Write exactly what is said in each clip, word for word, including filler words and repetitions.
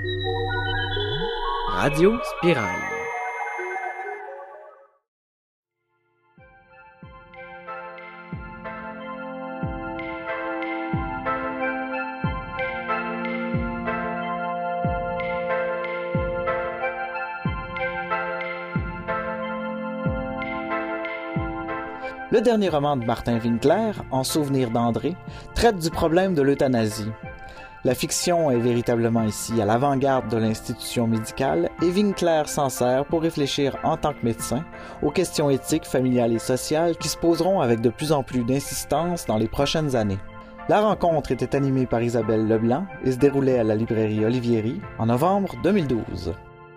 Radio Spirale. Le dernier roman de Martin Winkler, En souvenir d'André, traite du problème de l'euthanasie. La fiction est véritablement ici à l'avant-garde de l'institution médicale et Winkler s'en sert pour réfléchir en tant que médecin aux questions éthiques, familiales et sociales qui se poseront avec de plus en plus d'insistance dans les prochaines années. La rencontre était animée par Isabelle Leblanc et se déroulait à la librairie Olivieri en novembre deux mille douze.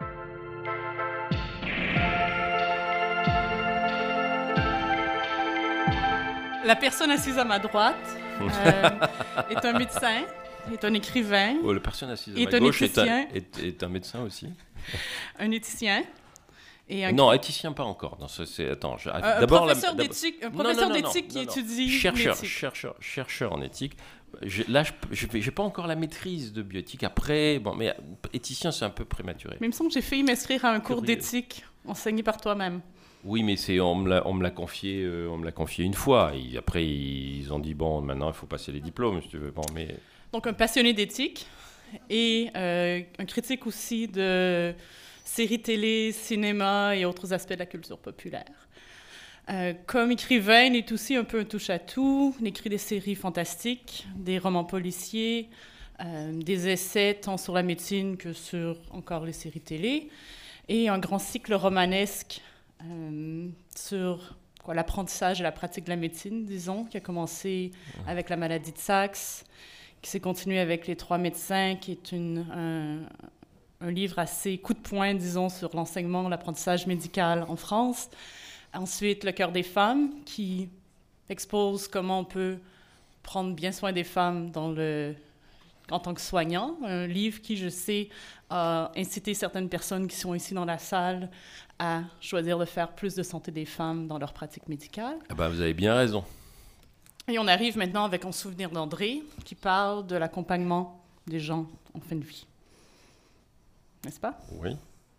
La personne assise à ma droite euh, est un médecin, est un écrivain. Oh, la personne assise à est ma un gauche est un, éthicien. est, est un médecin aussi. Un éthicien. Et un... Non, éthicien pas encore. Non, ça, c'est... Attends, je... un, d'abord, professeur la... d'éthique, un non, professeur non, non, d'éthique non, qui non, étudie chercheur, l'éthique. chercheur, chercheur en éthique. Je, là, je n'ai pas encore la maîtrise de bioéthique. Après, bon, mais éthicien, c'est un peu prématuré. Mais il me semble que j'ai failli m'inscrire à un cours Curieux. d'éthique enseigné par toi-même. Oui, mais c'est, on, me l'a, on me l'a confié, euh, on me l'a confié une fois. Et après, ils ont dit, bon, maintenant, il faut passer les diplômes, si tu veux. Bon, mais... Donc, un passionné d'éthique et euh, un critique aussi de séries télé, cinéma et autres aspects de la culture populaire. Euh, comme écrivain, il est aussi un peu un touche-à-tout. Il écrit des séries fantastiques, des romans policiers, euh, des essais tant sur la médecine que sur encore les séries télé, et un grand cycle romanesque euh, sur quoi, l'apprentissage et la pratique de la médecine, disons, qui a commencé avec la maladie de Saxe, qui s'est continué avec Les Trois médecins, qui est une, un, un livre assez coup de poing, disons, sur l'enseignement, l'apprentissage médical en France. Ensuite, Le cœur des femmes, qui expose comment on peut prendre bien soin des femmes dans le, en tant que soignant. Un livre qui, je sais, a incité certaines personnes qui sont ici dans la salle à choisir de faire plus de santé des femmes dans leur pratique médicale. Ah ben, vous avez bien raison. Et on arrive maintenant avec En souvenir d'André, qui parle de l'accompagnement des gens en fin de vie. N'est-ce pas? Oui.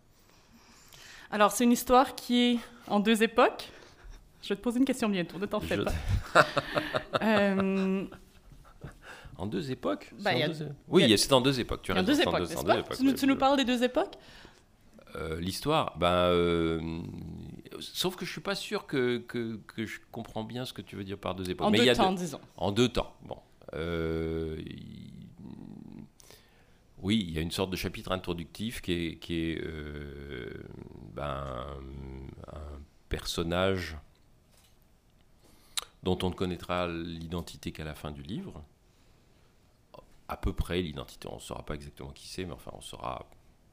Alors, c'est une histoire qui est en deux époques. Je vais te poser une question bientôt, ne t'en fais Je... pas. euh... En deux époques ben, c'est y a... en deux... Oui, y a... c'est en deux époques. Tu as raison, deux c'est époques, en deux, n'est-ce en pas? deux époques. Tu, tu nous parles des deux époques? euh, L'histoire, ben, euh... sauf que je suis pas sûr que, que, que je comprends bien ce que tu veux dire par deux époques. En Mais deux y a temps, deux... disons. En deux temps, bon. Euh... Oui, il y a une sorte de chapitre introductif qui est, qui est euh, ben, un personnage dont on ne connaîtra l'identité qu'à la fin du livre. À peu près l'identité, on ne saura pas exactement qui c'est, mais enfin on saura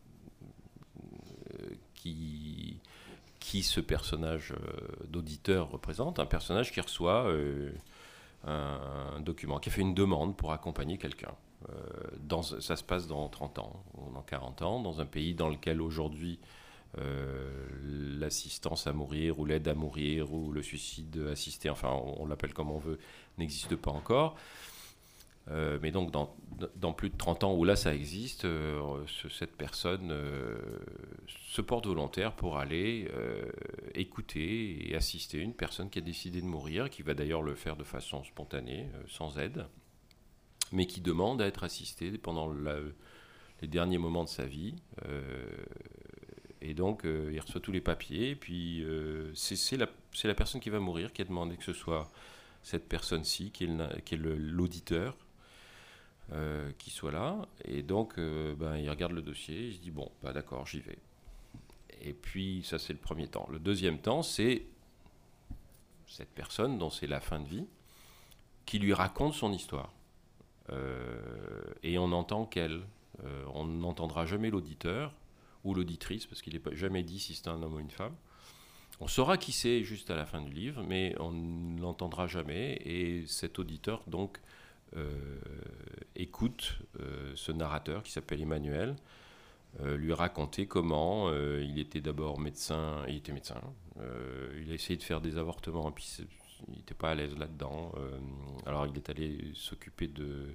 euh, qui, qui ce personnage euh, d'auditeur représente. Un personnage qui reçoit euh, un, un document, qui a fait une demande pour accompagner quelqu'un. Euh, dans, ça se passe dans trente ans ou dans quarante ans, dans un pays dans lequel aujourd'hui euh, l'assistance à mourir ou l'aide à mourir ou le suicide assisté, enfin on, on l'appelle comme on veut, n'existe pas encore. Euh, mais donc dans, dans plus de trente ans où là ça existe, euh, ce, cette personne euh, se porte volontaire pour aller euh, écouter et assister une personne qui a décidé de mourir, qui va d'ailleurs le faire de façon spontanée, euh, sans aide, mais qui demande à être assisté pendant la, les derniers moments de sa vie. Euh, et donc, euh, il reçoit tous les papiers. Et puis, euh, c'est, c'est, la, c'est la personne qui va mourir qui a demandé que ce soit cette personne-ci, qui est, le, qui est le, l'auditeur, euh, qui soit là. Et donc, euh, ben, il regarde le dossier, il se dit, bon, bah, d'accord, j'y vais. Et puis, ça, c'est le premier temps. Le deuxième temps, c'est cette personne, dont c'est la fin de vie, qui lui raconte son histoire. Euh, et on n'entend qu'elle. Euh, on n'entendra jamais l'auditeur ou l'auditrice, parce qu'il n'est jamais dit si c'est un homme ou une femme. On saura qui c'est juste à la fin du livre, mais on ne l'entendra jamais. Et cet auditeur, donc, euh, écoute euh, ce narrateur qui s'appelle Emmanuel, euh, lui raconter comment euh, il était d'abord médecin, il était médecin, euh, il a essayé de faire des avortements, et puis il n'était pas à l'aise là-dedans. Euh, alors il est allé s'occuper de,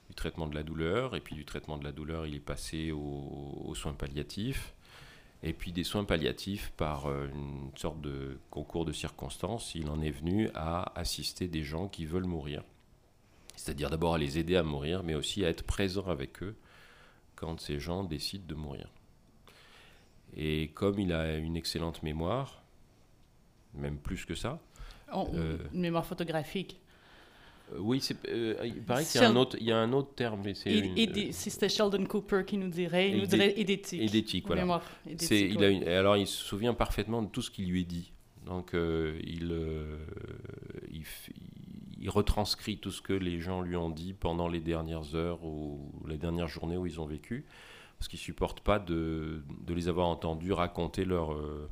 du traitement de la douleur, et puis du traitement de la douleur, il est passé aux, aux soins palliatifs, et puis des soins palliatifs, par une sorte de concours de circonstances, il en est venu à assister des gens qui veulent mourir. C'est-à-dire d'abord à les aider à mourir, mais aussi à être présent avec eux quand ces gens décident de mourir. Et comme il a une excellente mémoire, même plus que ça... Oh, euh, une mémoire photographique. Euh, oui, c'est, euh, il paraît qu'il y a, un autre, il y a un autre terme. Mais c'est et, une, et, euh, si c'était Sheldon Cooper qui nous dirait, il nous dirait édétique. Édétique, voilà. Mémoire édétique, c'est, il ouais. a une, alors il se souvient parfaitement de tout ce qui lui est dit. Donc euh, il, euh, il, il retranscrit tout ce que les gens lui ont dit pendant les dernières heures ou les dernières journées où ils ont vécu, parce qu'il ne supporte pas de, de les avoir entendus raconter leur... Euh,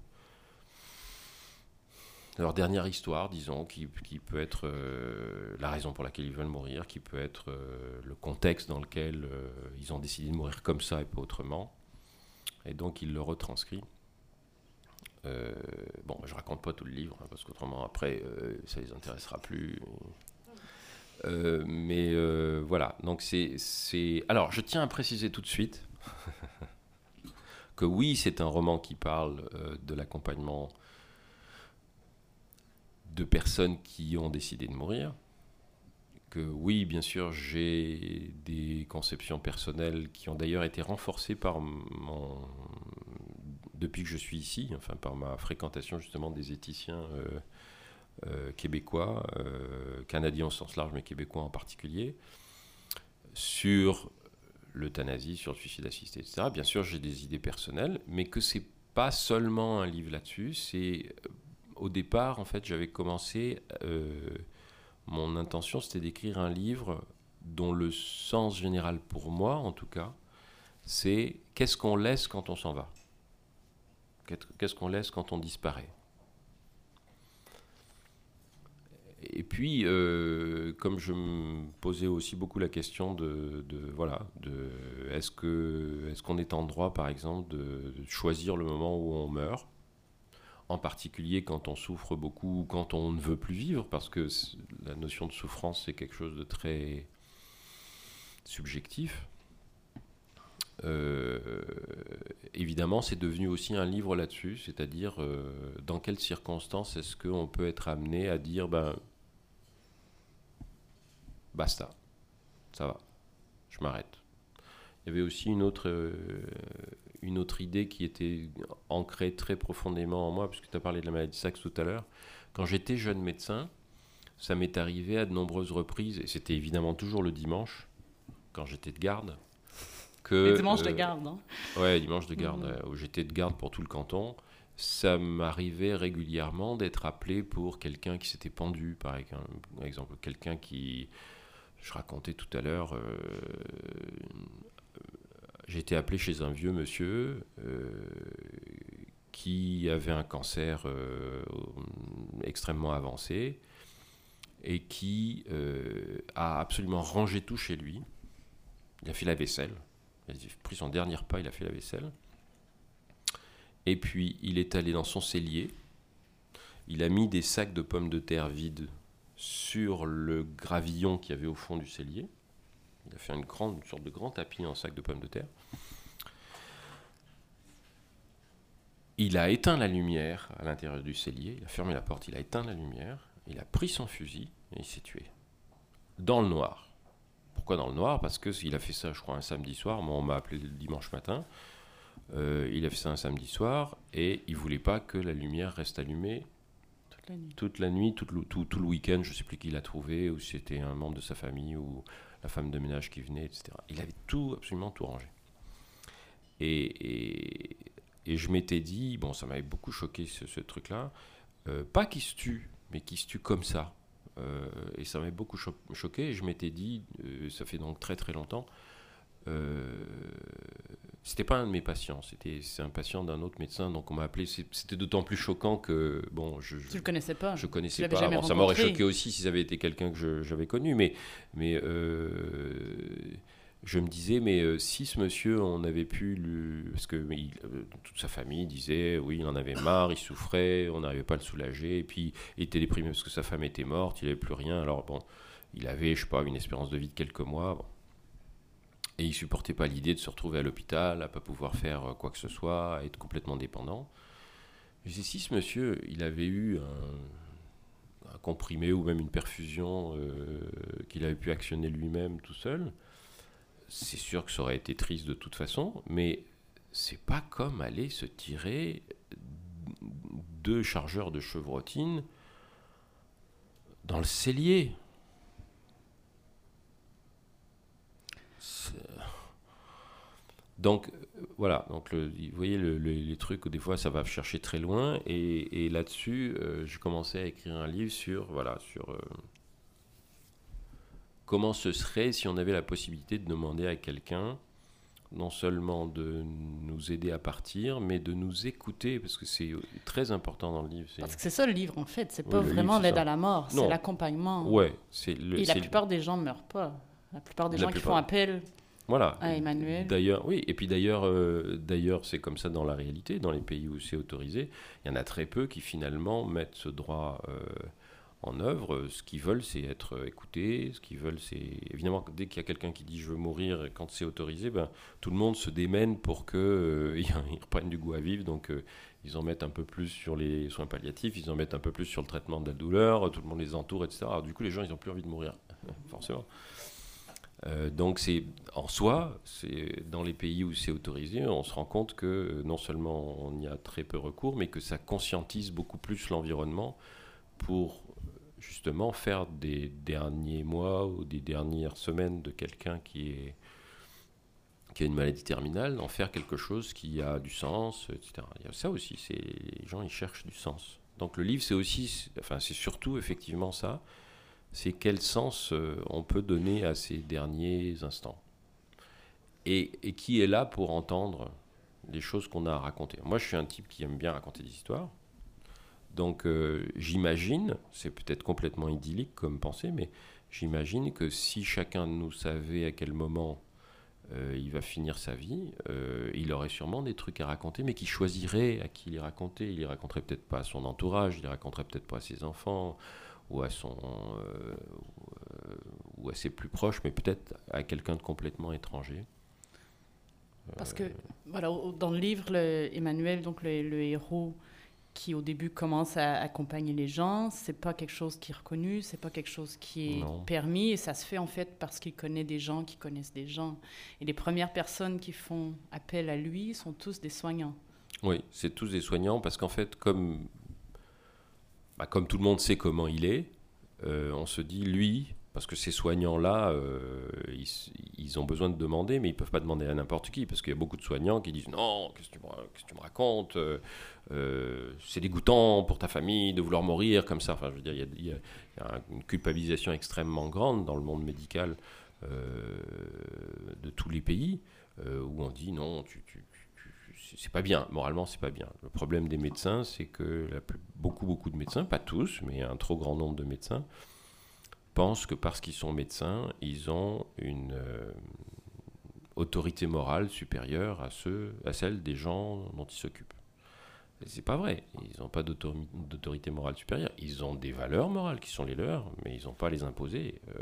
leur dernière histoire, disons, qui, qui peut être euh, la raison pour laquelle ils veulent mourir, qui peut être euh, le contexte dans lequel euh, ils ont décidé de mourir comme ça et pas autrement. Et donc, il le retranscrit. Euh, bon, je raconte pas tout le livre, hein, parce qu'autrement, après, euh, ça les intéressera plus. Euh, mais euh, voilà, donc c'est, c'est... Alors, je tiens à préciser tout de suite que oui, c'est un roman qui parle euh, de l'accompagnement de personnes qui ont décidé de mourir, que oui, bien sûr, j'ai des conceptions personnelles qui ont d'ailleurs été renforcées par mon... depuis que je suis ici, enfin par ma fréquentation justement des éthiciens euh, euh, québécois, euh, canadiens au sens large, mais québécois en particulier, sur l'euthanasie, sur le suicide assisté, et cetera. Bien sûr, j'ai des idées personnelles, mais que c'est pas seulement un livre là-dessus, c'est... Au départ, en fait, j'avais commencé... Euh, mon intention, c'était d'écrire un livre dont le sens général, pour moi, en tout cas, c'est qu'est-ce qu'on laisse quand on s'en va ? Qu'est-ce qu'on laisse quand on disparaît ? Et puis, euh, comme je me posais aussi beaucoup la question de... de voilà, de, est-ce que, est-ce qu'on est en droit, par exemple, de, de choisir le moment où on meurt ? En particulier quand on souffre beaucoup ou quand on ne veut plus vivre, parce que la notion de souffrance, c'est quelque chose de très subjectif. Euh, évidemment, c'est devenu aussi un livre là-dessus, c'est-à-dire euh, dans quelles circonstances est-ce qu'on peut être amené à dire ben, basta, ça va, je m'arrête. Il y avait aussi une autre... Euh, une autre idée qui était ancrée très profondément en moi, puisque tu as parlé de la maladie de Sachs tout à l'heure. Quand j'étais jeune médecin, ça m'est arrivé à de nombreuses reprises, et c'était évidemment toujours le dimanche, quand j'étais de garde. Que, Les dimanches euh, de garde, hein. Ouais, dimanche de garde, Mmh. euh, où j'étais de garde pour tout le canton. Ça m'arrivait régulièrement d'être appelé pour quelqu'un qui s'était pendu, par exemple. Quelqu'un qui... Je racontais tout à l'heure... Euh, J'ai été appelé chez un vieux monsieur euh, qui avait un cancer euh, extrêmement avancé et qui euh, a absolument rangé tout chez lui. Il a fait la vaisselle. Il a pris son dernier repas, il a fait la vaisselle. Et puis, il est allé dans son cellier. Il a mis des sacs de pommes de terre vides sur le gravillon qu'il y avait au fond du cellier. Il a fait une, grande, une sorte de grand tapis en sac de pommes de terre. Il a éteint la lumière à l'intérieur du cellier. Il a fermé la porte, il a éteint la lumière. Il a pris son fusil et il s'est tué. Dans le noir. Pourquoi dans le noir ? Parce qu'il a fait ça, je crois, un samedi soir. Moi, on m'a appelé le dimanche matin. Euh, il a fait ça un samedi soir et il ne voulait pas que la lumière reste allumée Toute la nuit. toute la nuit, tout le, tout, tout le week-end. Je ne sais plus qui l'a trouvé, ou si c'était un membre de sa famille, ou la femme de ménage qui venait, et cetera. Il avait tout, absolument tout rangé. Et, et, et je m'étais dit, bon, ça m'avait beaucoup choqué ce, ce truc-là, euh, pas qu'il se tue, mais qu'il se tue comme ça. Euh, et ça m'avait beaucoup cho- choqué, et je m'étais dit, euh, ça fait donc très très longtemps, euh, c'était pas un de mes patients, c'était, c'est un patient d'un autre médecin, donc on m'a appelé, c'est, c'était d'autant plus choquant que, bon, je... je Tu le connaissais pas. Je connaissais Tu l'avais pas. jamais Bon, ça m'aurait rencontré. choqué aussi si ça avait été quelqu'un que je, j'avais connu, mais, mais euh, je me disais, mais euh, si ce monsieur, on avait pu lui... Parce que mais il, euh, toute sa famille disait, oui, il en avait marre, il souffrait, on n'arrivait pas à le soulager, et puis il était déprimé parce que sa femme était morte, il n'avait plus rien, alors bon, il avait, je sais pas, une espérance de vie de quelques mois, bon. Et il ne supportait pas l'idée de se retrouver à l'hôpital, à ne pas pouvoir faire quoi que ce soit, à être complètement dépendant. Je dis, si ce monsieur, il avait eu un, un comprimé ou même une perfusion euh, qu'il avait pu actionner lui-même tout seul, c'est sûr que ça aurait été triste de toute façon, mais c'est pas comme aller se tirer deux chargeurs de chevrotine dans le cellier. C'est... Donc voilà, donc le, vous voyez le, le, les trucs, des fois ça va chercher très loin, et, et là-dessus, euh, je commençais à écrire un livre sur, voilà, sur euh, comment ce serait si on avait la possibilité de demander à quelqu'un non seulement de nous aider à partir, mais de nous écouter, parce que c'est très important dans le livre. C'est... Parce que c'est ça le livre, en fait, c'est oui, pas vraiment livre, l'aide ça. à la mort, Non. c'est l'accompagnement. Ouais, c'est le, et c'est la plupart le... des gens ne meurent pas. La plupart des la gens plupart... qui font appel voilà. à Emmanuel. D'ailleurs, oui, et puis d'ailleurs, euh, d'ailleurs, c'est comme ça dans la réalité, dans les pays où c'est autorisé, il y en a très peu qui finalement mettent ce droit euh, en œuvre. Ce qu'ils veulent, c'est être écoutés. Ce qu'ils veulent, c'est évidemment dès qu'il y a quelqu'un qui dit je veux mourir, et quand c'est autorisé, ben tout le monde se démène pour que euh, ils reprennent du goût à vivre. Donc euh, ils en mettent un peu plus sur les soins palliatifs, ils en mettent un peu plus sur le traitement de la douleur. Tout le monde les entoure, et cetera. Alors, du coup, les gens, ils n'ont plus envie de mourir, forcément. Euh, donc c'est en soi, c'est dans les pays où c'est autorisé, on se rend compte que non seulement on y a très peu recours, mais que ça conscientise beaucoup plus l'environnement pour justement faire des derniers mois ou des dernières semaines de quelqu'un qui est qui a une maladie terminale, en faire quelque chose qui a du sens, et cetera. Il y a ça aussi, c'est les gens ils cherchent du sens. Donc le livre c'est aussi, enfin c'est surtout effectivement ça. C'est quel sens euh, on peut donner à ces derniers instants. Et, et qui est là pour entendre les choses qu'on a à raconter. Moi, je suis un type qui aime bien raconter des histoires. Donc, euh, j'imagine, c'est peut-être complètement idyllique comme pensée, mais j'imagine que si chacun de nous savait à quel moment euh, il va finir sa vie, euh, il aurait sûrement des trucs à raconter, mais qu'il choisirait à qui les raconter. Il les raconterait peut-être pas à son entourage, il les raconterait peut-être pas à ses enfants, ou à son euh, ou à ses plus proches, mais peut-être à quelqu'un de complètement étranger. Parce que voilà, dans le livre, le, Emmanuel, donc le, le héros qui au début commence à accompagner les gens, c'est pas quelque chose qui est reconnu, c'est pas quelque chose qui est non. permis, et ça se fait en fait parce qu'il connaît des gens qui connaissent des gens. Et les premières personnes qui font appel à lui sont tous des soignants. Oui, c'est tous des soignants parce qu'en fait, comme Bah, comme tout le monde sait comment il est, euh, on se dit, lui, parce que ces soignants-là, euh, ils, ils ont besoin de demander, mais ils ne peuvent pas demander à n'importe qui, parce qu'il y a beaucoup de soignants qui disent, non, qu'est-ce que tu me, qu'est-ce que tu me racontes, euh, euh, c'est dégoûtant pour ta famille de vouloir mourir comme ça. Enfin, je veux dire, il y a, il y a, il y a une culpabilisation extrêmement grande dans le monde médical euh, de tous les pays, euh, où on dit, non, tu... tu c'est pas bien, moralement c'est pas bien. Le problème des médecins, c'est que la plus, beaucoup beaucoup de médecins, pas tous, mais un trop grand nombre de médecins, pensent que parce qu'ils sont médecins, ils ont une euh, autorité morale supérieure à, ceux, à celle des gens dont ils s'occupent. Et c'est pas vrai, ils n'ont pas d'autori- d'autorité morale supérieure, ils ont des valeurs morales qui sont les leurs, mais ils n'ont pas à les imposer. Euh,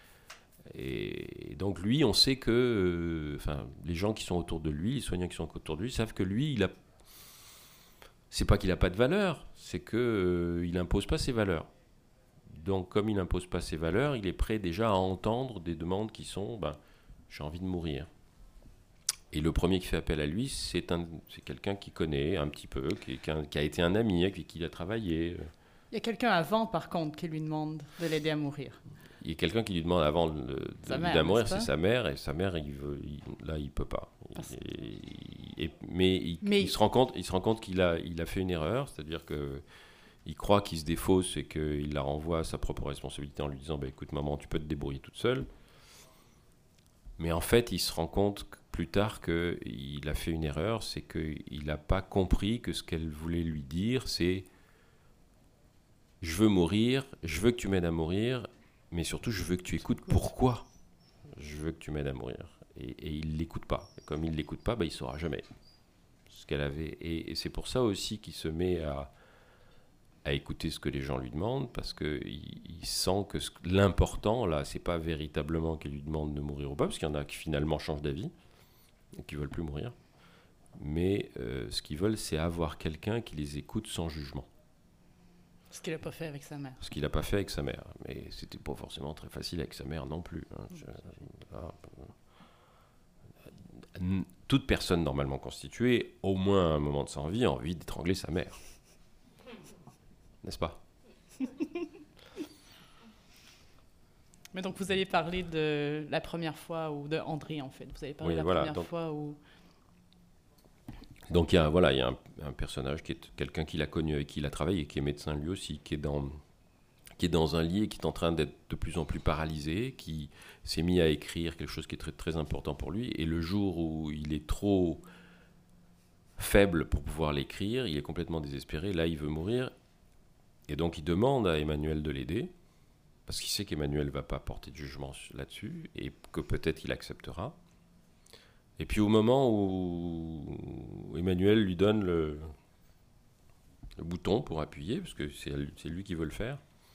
Et donc lui, on sait que, euh, enfin, les gens qui sont autour de lui, les soignants qui sont autour de lui, savent que lui, il a, c'est pas qu'il a pas de valeur, c'est que euh, il impose pas ses valeurs. Donc comme il impose pas ses valeurs, il est prêt déjà à entendre des demandes qui sont, ben, j'ai envie de mourir. Et le premier qui fait appel à lui, c'est un, c'est quelqu'un qui connaît un petit peu, qui, qui, a, qui a été un ami avec qui il a travaillé. Il y a quelqu'un avant, par contre, qui lui demande de l'aider à mourir. Il y a quelqu'un qui lui demande avant le, de, de mère, mourir, c'est sa mère, et sa mère, il veut, il, là, il peut pas. Et, et, mais il, mais il se rend compte, il se rend compte qu'il a, il a fait une erreur, c'est-à-dire que il croit qu'il se défausse et qu'il la renvoie à sa propre responsabilité en lui disant, bah, écoute, maman, tu peux te débrouiller toute seule. Mais en fait, il se rend compte plus tard qu'il a fait une erreur, c'est qu'il n'a pas compris que ce qu'elle voulait lui dire, c'est je veux mourir, je veux que tu m'aides à mourir. Mais surtout, je veux que tu écoutes pourquoi je veux que tu m'aides à mourir. Et, et il ne l'écoute pas. Et comme il ne l'écoute pas, bah, il ne saura jamais ce qu'elle avait. Et, et c'est pour ça aussi qu'il se met à, à écouter ce que les gens lui demandent, parce qu'il il sent que ce, l'important, là, c'est pas véritablement qu'il lui demande de mourir ou pas, parce qu'il y en a qui finalement changent d'avis, et qui veulent plus mourir. Mais euh, ce qu'ils veulent, c'est avoir quelqu'un qui les écoute sans jugement. Ce qu'il n'a pas fait avec sa mère. Ce qu'il n'a pas fait avec sa mère. Mais c'était pas forcément très facile avec sa mère non plus. Hein. Je, ah, toute personne normalement constituée, au moins à un moment de sa vie, a envie d'étrangler sa mère. N'est-ce pas? Mais donc vous avez parlé de la première fois, ou de André en fait. Vous avez parlé Oui, de la voilà, première donc, fois où... Donc il y a, voilà, il y a un, un personnage qui est quelqu'un qu'il a connu, avec qui il a travaillé, qui est médecin lui aussi, qui est dans, qui est dans un lit et qui est en train d'être de plus en plus paralysé, qui s'est mis à écrire quelque chose qui est très, très important pour lui. Et le jour où il est trop faible pour pouvoir l'écrire, il est complètement désespéré, là il veut mourir. Et donc il demande à Emmanuel de l'aider, parce qu'il sait qu'Emmanuel ne va pas porter de jugement là-dessus, et que peut-être il acceptera. Et puis au moment où Emmanuel lui donne le, le bouton pour appuyer, parce que c'est, c'est lui qui veut le faire,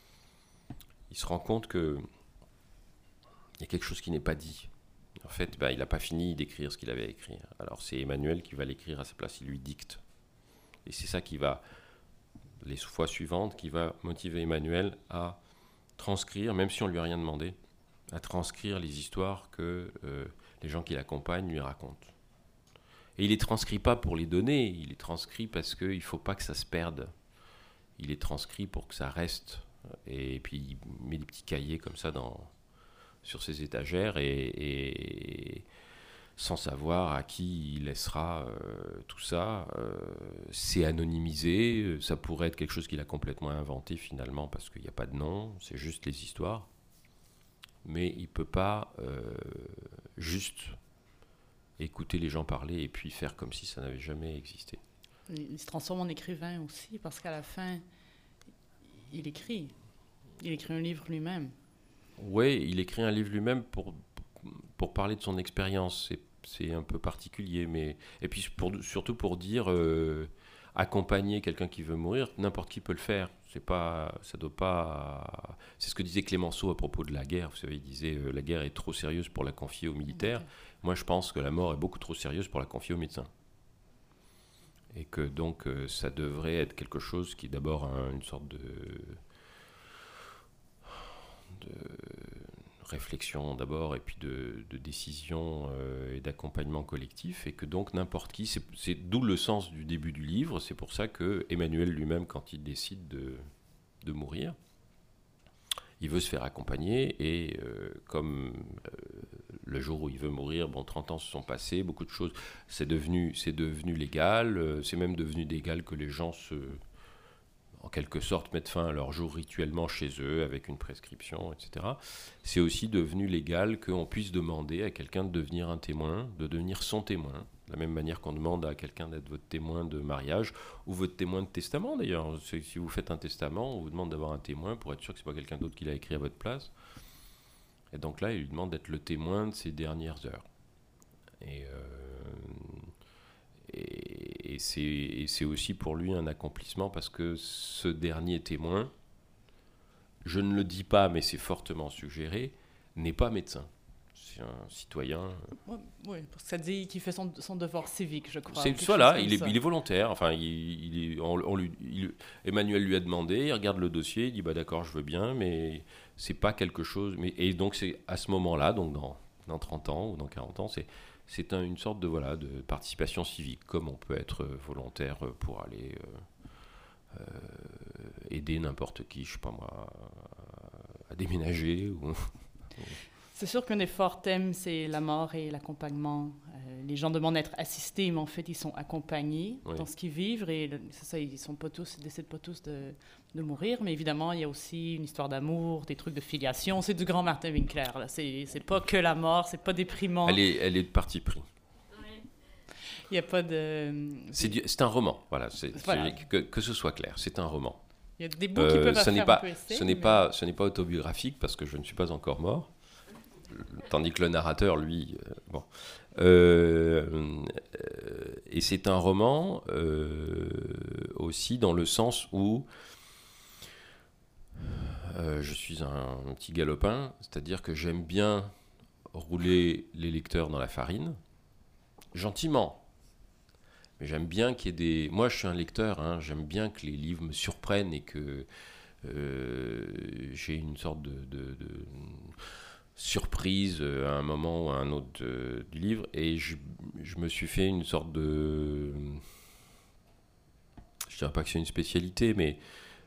il se rend compte qu'il y a quelque chose qui n'est pas dit. En fait, ben, il n'a pas fini d'écrire ce qu'il avait à écrire. Alors c'est Emmanuel qui va l'écrire à sa place, il lui dicte. Et c'est ça qui va, les fois suivantes, qui va motiver Emmanuel à transcrire, même si on ne lui a rien demandé, à transcrire les histoires que euh, les gens qui l'accompagnent lui racontent. Et il les transcrit pas pour les donner, il les transcrit parce qu'il ne faut pas que ça se perde. Il les transcrit pour que ça reste. Et puis il met des petits cahiers comme ça dans, sur ses étagères, et, et sans savoir à qui il laissera euh, tout ça. Euh, c'est anonymisé, ça pourrait être quelque chose qu'il a complètement inventé finalement, parce qu'il n'y a pas de nom, c'est juste les histoires. Mais il ne peut pas euh, juste écouter les gens parler et puis faire comme si ça n'avait jamais existé. Il se transforme en écrivain aussi, parce qu'à la fin, il écrit. Il écrit un livre lui-même. Oui, il écrit un livre lui-même pour, pour parler de son expérience. C'est, c'est un peu particulier, mais... Et puis pour, surtout pour dire, euh, accompagner quelqu'un qui veut mourir, n'importe qui peut le faire. C'est pas, ça doit pas... C'est ce que disait Clémenceau à propos de la guerre. Vous savez, il disait euh, la guerre est trop sérieuse pour la confier aux militaires. Okay. Moi, je pense que la mort est beaucoup trop sérieuse pour la confier aux médecins. Et que donc, euh, ça devrait être quelque chose qui est d'abord un, une sorte de... de réflexion d'abord, et puis de, de décision euh, et d'accompagnement collectif, et que donc n'importe qui, c'est, c'est d'où le sens du début du livre. C'est pour ça que Emmanuel lui-même, quand il décide de, de mourir, il veut se faire accompagner, et euh, comme euh, le jour où il veut mourir, bon, trente ans se sont passés, beaucoup de choses, c'est devenu, c'est devenu légal, euh, c'est même devenu légal que les gens se... en quelque sorte, mettre fin à leur jour rituellement chez eux, avec une prescription, et cetera. C'est aussi devenu légal qu'on puisse demander à quelqu'un de devenir un témoin, de devenir son témoin, de la même manière qu'on demande à quelqu'un d'être votre témoin de mariage, ou votre témoin de testament d'ailleurs. C'est, si vous faites un testament, on vous demande d'avoir un témoin pour être sûr que ce n'est pas quelqu'un d'autre qui l'a écrit à votre place. Et donc là, il lui demande d'être le témoin de ses dernières heures. Et... Euh, Et, et, c'est, et c'est aussi pour lui un accomplissement, parce que ce dernier témoin, je ne le dis pas, mais c'est fortement suggéré, n'est pas médecin. C'est un citoyen. Oui, ouais, parce que ça dit qu'il fait son, son devoir civique, je crois. C'est, voilà, il est, il est volontaire. Enfin, il, il est, on, on lui, il, Emmanuel lui a demandé, il regarde le dossier, il dit bah d'accord, je veux bien, mais c'est pas quelque chose. Mais, et donc c'est à ce moment-là, donc dans, dans trente ans ou dans quarante ans, c'est C'est un, une sorte de, voilà, de participation civique, comme on peut être volontaire pour aller euh, euh, aider n'importe qui, je sais pas moi, à déménager. Ou... C'est sûr qu'un des forts thèmes, c'est la mort et l'accompagnement. Euh, les gens demandent d'être assistés, mais en fait, ils sont accompagnés oui. dans ce qu'ils vivent. Et c'est ça, ils sont pas tous, ils décident pas tous de, de mourir. Mais évidemment, il y a aussi une histoire d'amour, des trucs de filiation. C'est du grand Martin Winkler. Là. C'est, c'est pas que la mort, c'est pas déprimant. Elle est, elle est de parti pris. Il y a pas de... C'est, du, c'est un roman, voilà. C'est, voilà. C'est, que, que ce soit clair, c'est un roman. Il y a des bouts euh, qui peuvent ce faire n'est pas, un peu essai, ce n'est mais... pas, ce n'est pas autobiographique, parce que je ne suis pas encore mort. Tandis que le narrateur, lui, euh, bon. Euh, euh, et c'est un roman euh, aussi dans le sens où euh, je suis un, un petit galopin, c'est-à-dire que j'aime bien rouler les lecteurs dans la farine, gentiment. Mais j'aime bien qu'il y ait des... Moi, je suis un lecteur, hein, j'aime bien que les livres me surprennent et que euh, j'ai une sorte de, de, de surprise à un moment ou à un autre de, du livre. Et je, je me suis fait une sorte de... Je ne dirais pas que c'est une spécialité, mais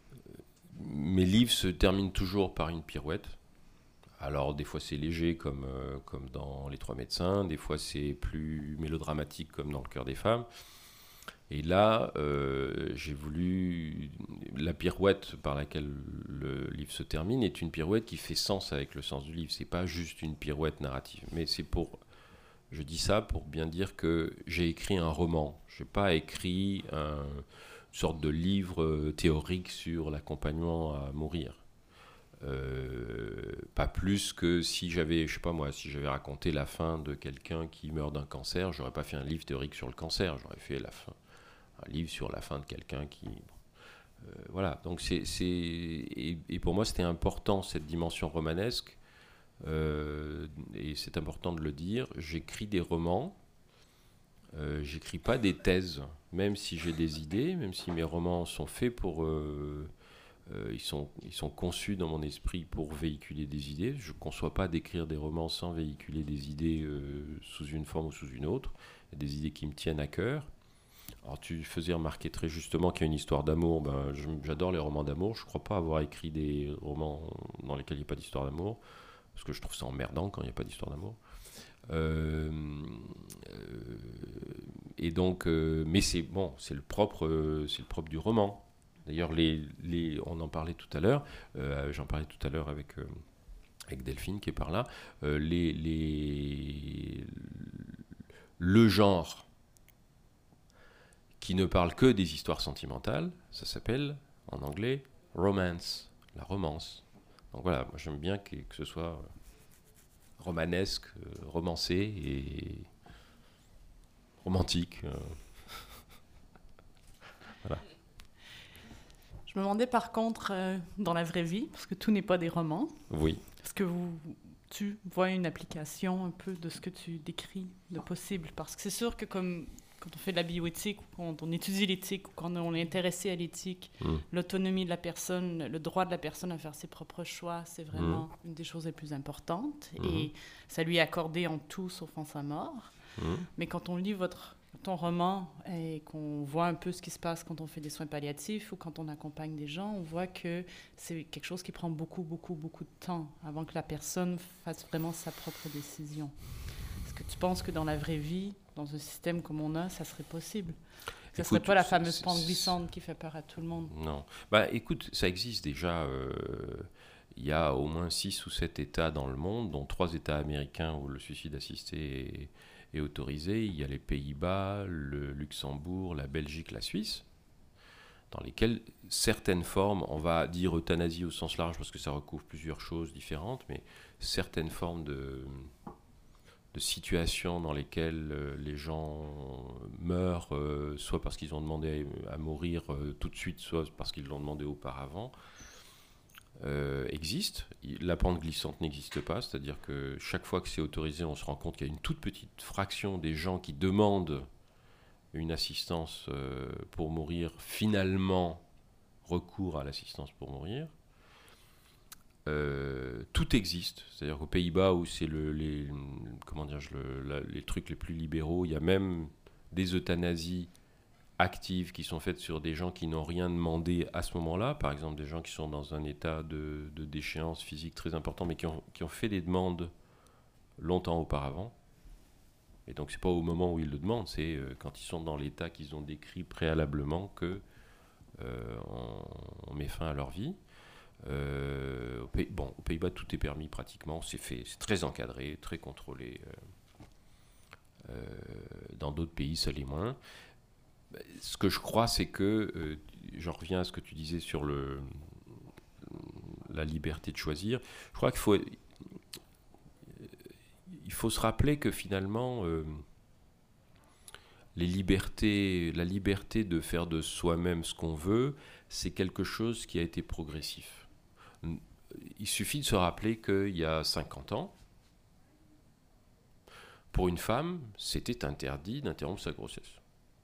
mes livres se terminent toujours par une pirouette. Alors, des fois, c'est léger, comme, euh, comme dans Les Trois Médecins. Des fois, c'est plus mélodramatique, comme dans Le Cœur des femmes. Et là, euh, j'ai voulu... La pirouette par laquelle le livre se termine est une pirouette qui fait sens avec le sens du livre. C'est pas juste une pirouette narrative. Mais c'est pour... Je dis ça pour bien dire que j'ai écrit un roman. Je n'ai pas écrit un, une sorte de livre théorique sur l'accompagnement à mourir. Euh, pas plus que si j'avais, je sais pas moi, si j'avais raconté la fin de quelqu'un qui meurt d'un cancer, j'aurais pas fait un livre théorique sur le cancer. J'aurais fait la fin... un livre sur la fin de quelqu'un qui... Euh, voilà, donc c'est... c'est et, et pour moi, c'était important, cette dimension romanesque, euh, et c'est important de le dire. J'écris des romans, euh, j'écris pas des thèses, même si j'ai des idées, même si mes romans sont faits pour... Euh, euh, ils, sont, ils sont conçus dans mon esprit pour véhiculer des idées. Je ne conçois pas d'écrire des romans sans véhiculer des idées euh, sous une forme ou sous une autre, des idées qui me tiennent à cœur. Alors tu faisais remarquer très justement qu'il y a une histoire d'amour. Ben, je, j'adore les romans d'amour. Je ne crois pas avoir écrit des romans dans lesquels il n'y a pas d'histoire d'amour, parce que je trouve ça emmerdant quand il n'y a pas d'histoire d'amour. Euh, euh, et donc, euh, mais c'est bon, c'est le propre, euh, c'est le propre du roman. D'ailleurs, les, les, on en parlait tout à l'heure. Euh, j'en parlais tout à l'heure avec euh, avec Delphine qui est par là. Euh, les, les, le genre qui ne parle que des histoires sentimentales, ça s'appelle, en anglais, romance, la romance. Donc voilà, moi j'aime bien que, que ce soit romanesque, euh, romancé et romantique. Euh. Voilà. Je me demandais par contre, euh, dans la vraie vie, parce que tout n'est pas des romans, Oui. est-ce que vous, tu vois une application un peu de ce que tu décris de possible? Parce que c'est sûr que comme... quand on fait de la bioéthique, ou quand on étudie l'éthique, ou quand on est intéressé à l'éthique, mmh. l'autonomie de la personne, le droit de la personne à faire ses propres choix, c'est vraiment mmh. une des choses les plus importantes. Mmh. Et ça lui est accordé en tout, sauf en sa mort. Mmh. Mais quand on lit votre, ton roman et qu'on voit un peu ce qui se passe quand on fait des soins palliatifs ou quand on accompagne des gens, on voit que c'est quelque chose qui prend beaucoup, beaucoup, beaucoup de temps avant que la personne fasse vraiment sa propre décision. Est-ce que tu penses que dans la vraie vie, dans un système comme on a, ça serait possible? Ça ne serait pas la fameuse pente glissante qui fait peur à tout le monde? Non. Bah, écoute, ça existe déjà. Euh, il y a au moins six ou sept États dans le monde, dont trois États américains où le suicide assisté est, est autorisé. Il y a les Pays-Bas, le Luxembourg, la Belgique, la Suisse, dans lesquels certaines formes, on va dire euthanasie au sens large parce que ça recouvre plusieurs choses différentes, mais certaines formes de... de situations dans lesquelles euh, les gens meurent, euh, soit parce qu'ils ont demandé à, à mourir euh, tout de suite, soit parce qu'ils l'ont demandé auparavant, euh, existent. La pente glissante n'existe pas, c'est-à-dire que chaque fois que c'est autorisé, on se rend compte qu'il y a une toute petite fraction des gens qui demandent une assistance euh, pour mourir, finalement recours à l'assistance pour mourir. Euh, tout existe, c'est-à-dire qu'aux Pays-Bas où c'est le, les, comment dire, le, la, les trucs les plus libéraux, il y a même des euthanasies actives qui sont faites sur des gens qui n'ont rien demandé à ce moment-là, par exemple des gens qui sont dans un état de, de déchéance physique très important mais qui ont, qui ont fait des demandes longtemps auparavant, et donc c'est pas au moment où ils le demandent, c'est euh, quand ils sont dans l'état qu'ils ont décrit préalablement que euh, on, on met fin à leur vie. Euh, au Pays, bon, aux Pays-Bas, tout est permis pratiquement, c'est fait, c'est très encadré, très contrôlé. Euh, euh, dans d'autres pays, ça l'est moins. Ce que je crois, c'est que, euh, j'en reviens à ce que tu disais sur le, la liberté de choisir. Je crois qu'il faut, il faut se rappeler que finalement, euh, les libertés, la liberté de faire de soi-même ce qu'on veut, c'est quelque chose qui a été progressif. il suffit de se rappeler qu'il y a cinquante ans, pour une femme, c'était interdit d'interrompre sa grossesse.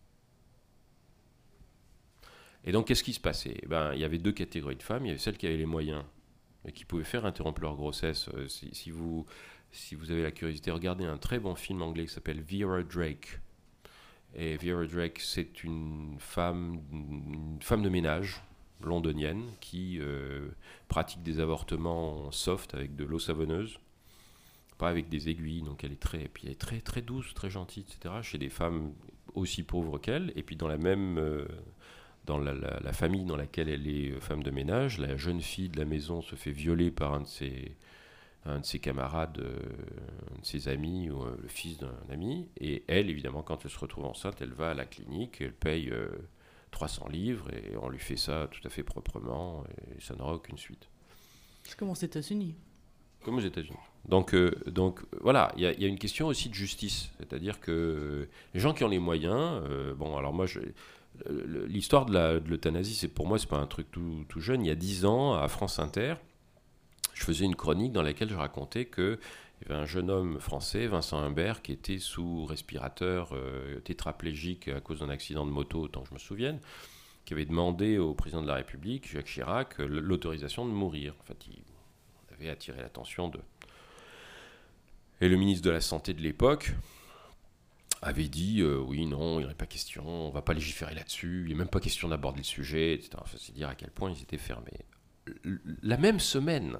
Et donc, qu'est-ce qui se passait ? Eh ben, il y avait deux catégories de femmes. Il y avait celles qui avaient les moyens et qui pouvaient faire interrompre leur grossesse. Euh, si, si, vous, si vous avez la curiosité, regardez un très bon film anglais qui s'appelle Vera Drake. Et Vera Drake, c'est une femme, une femme de ménage londonienne qui euh, pratique des avortements soft avec de l'eau savonneuse, pas avec des aiguilles. Donc elle est très, et puis elle est très, très douce, très gentille, et cetera. Chez des femmes aussi pauvres qu'elle. Et puis dans la même, euh, dans la, la, la famille dans laquelle elle est femme de ménage, la jeune fille de la maison se fait violer par un de ses un de ses camarades, euh, un de ses amis, ou euh, le fils d'un ami, et elle, évidemment, quand elle se retrouve enceinte, elle va à la clinique, elle paye euh, trois cents livres, et on lui fait ça tout à fait proprement, et ça n'aura aucune suite. C'est comme aux États-Unis. Comme aux États-Unis. Donc, euh, donc voilà, il y, y a une question aussi de justice, c'est-à-dire que euh, les gens qui ont les moyens, euh, bon, alors moi, je, l'histoire de, la, de l'euthanasie, c'est, pour moi, c'est pas un truc tout, tout jeune. Il y a dix ans, à France Inter, je faisais une chronique dans laquelle je racontais qu'il y avait un jeune homme français, Vincent Humbert, qui était sous respirateur euh, tétraplégique à cause d'un accident de moto, autant que je me souvienne, qui avait demandé au président de la République, Jacques Chirac, l'autorisation de mourir. En fait, il avait attiré l'attention de... Et le ministre de la Santé de l'époque avait dit euh, oui, non, il n'y aurait pas question, on ne va pas légiférer là-dessus, il n'y a même pas question d'aborder le sujet, et cetera. Enfin, c'est dire à quel point ils étaient fermés. La même semaine,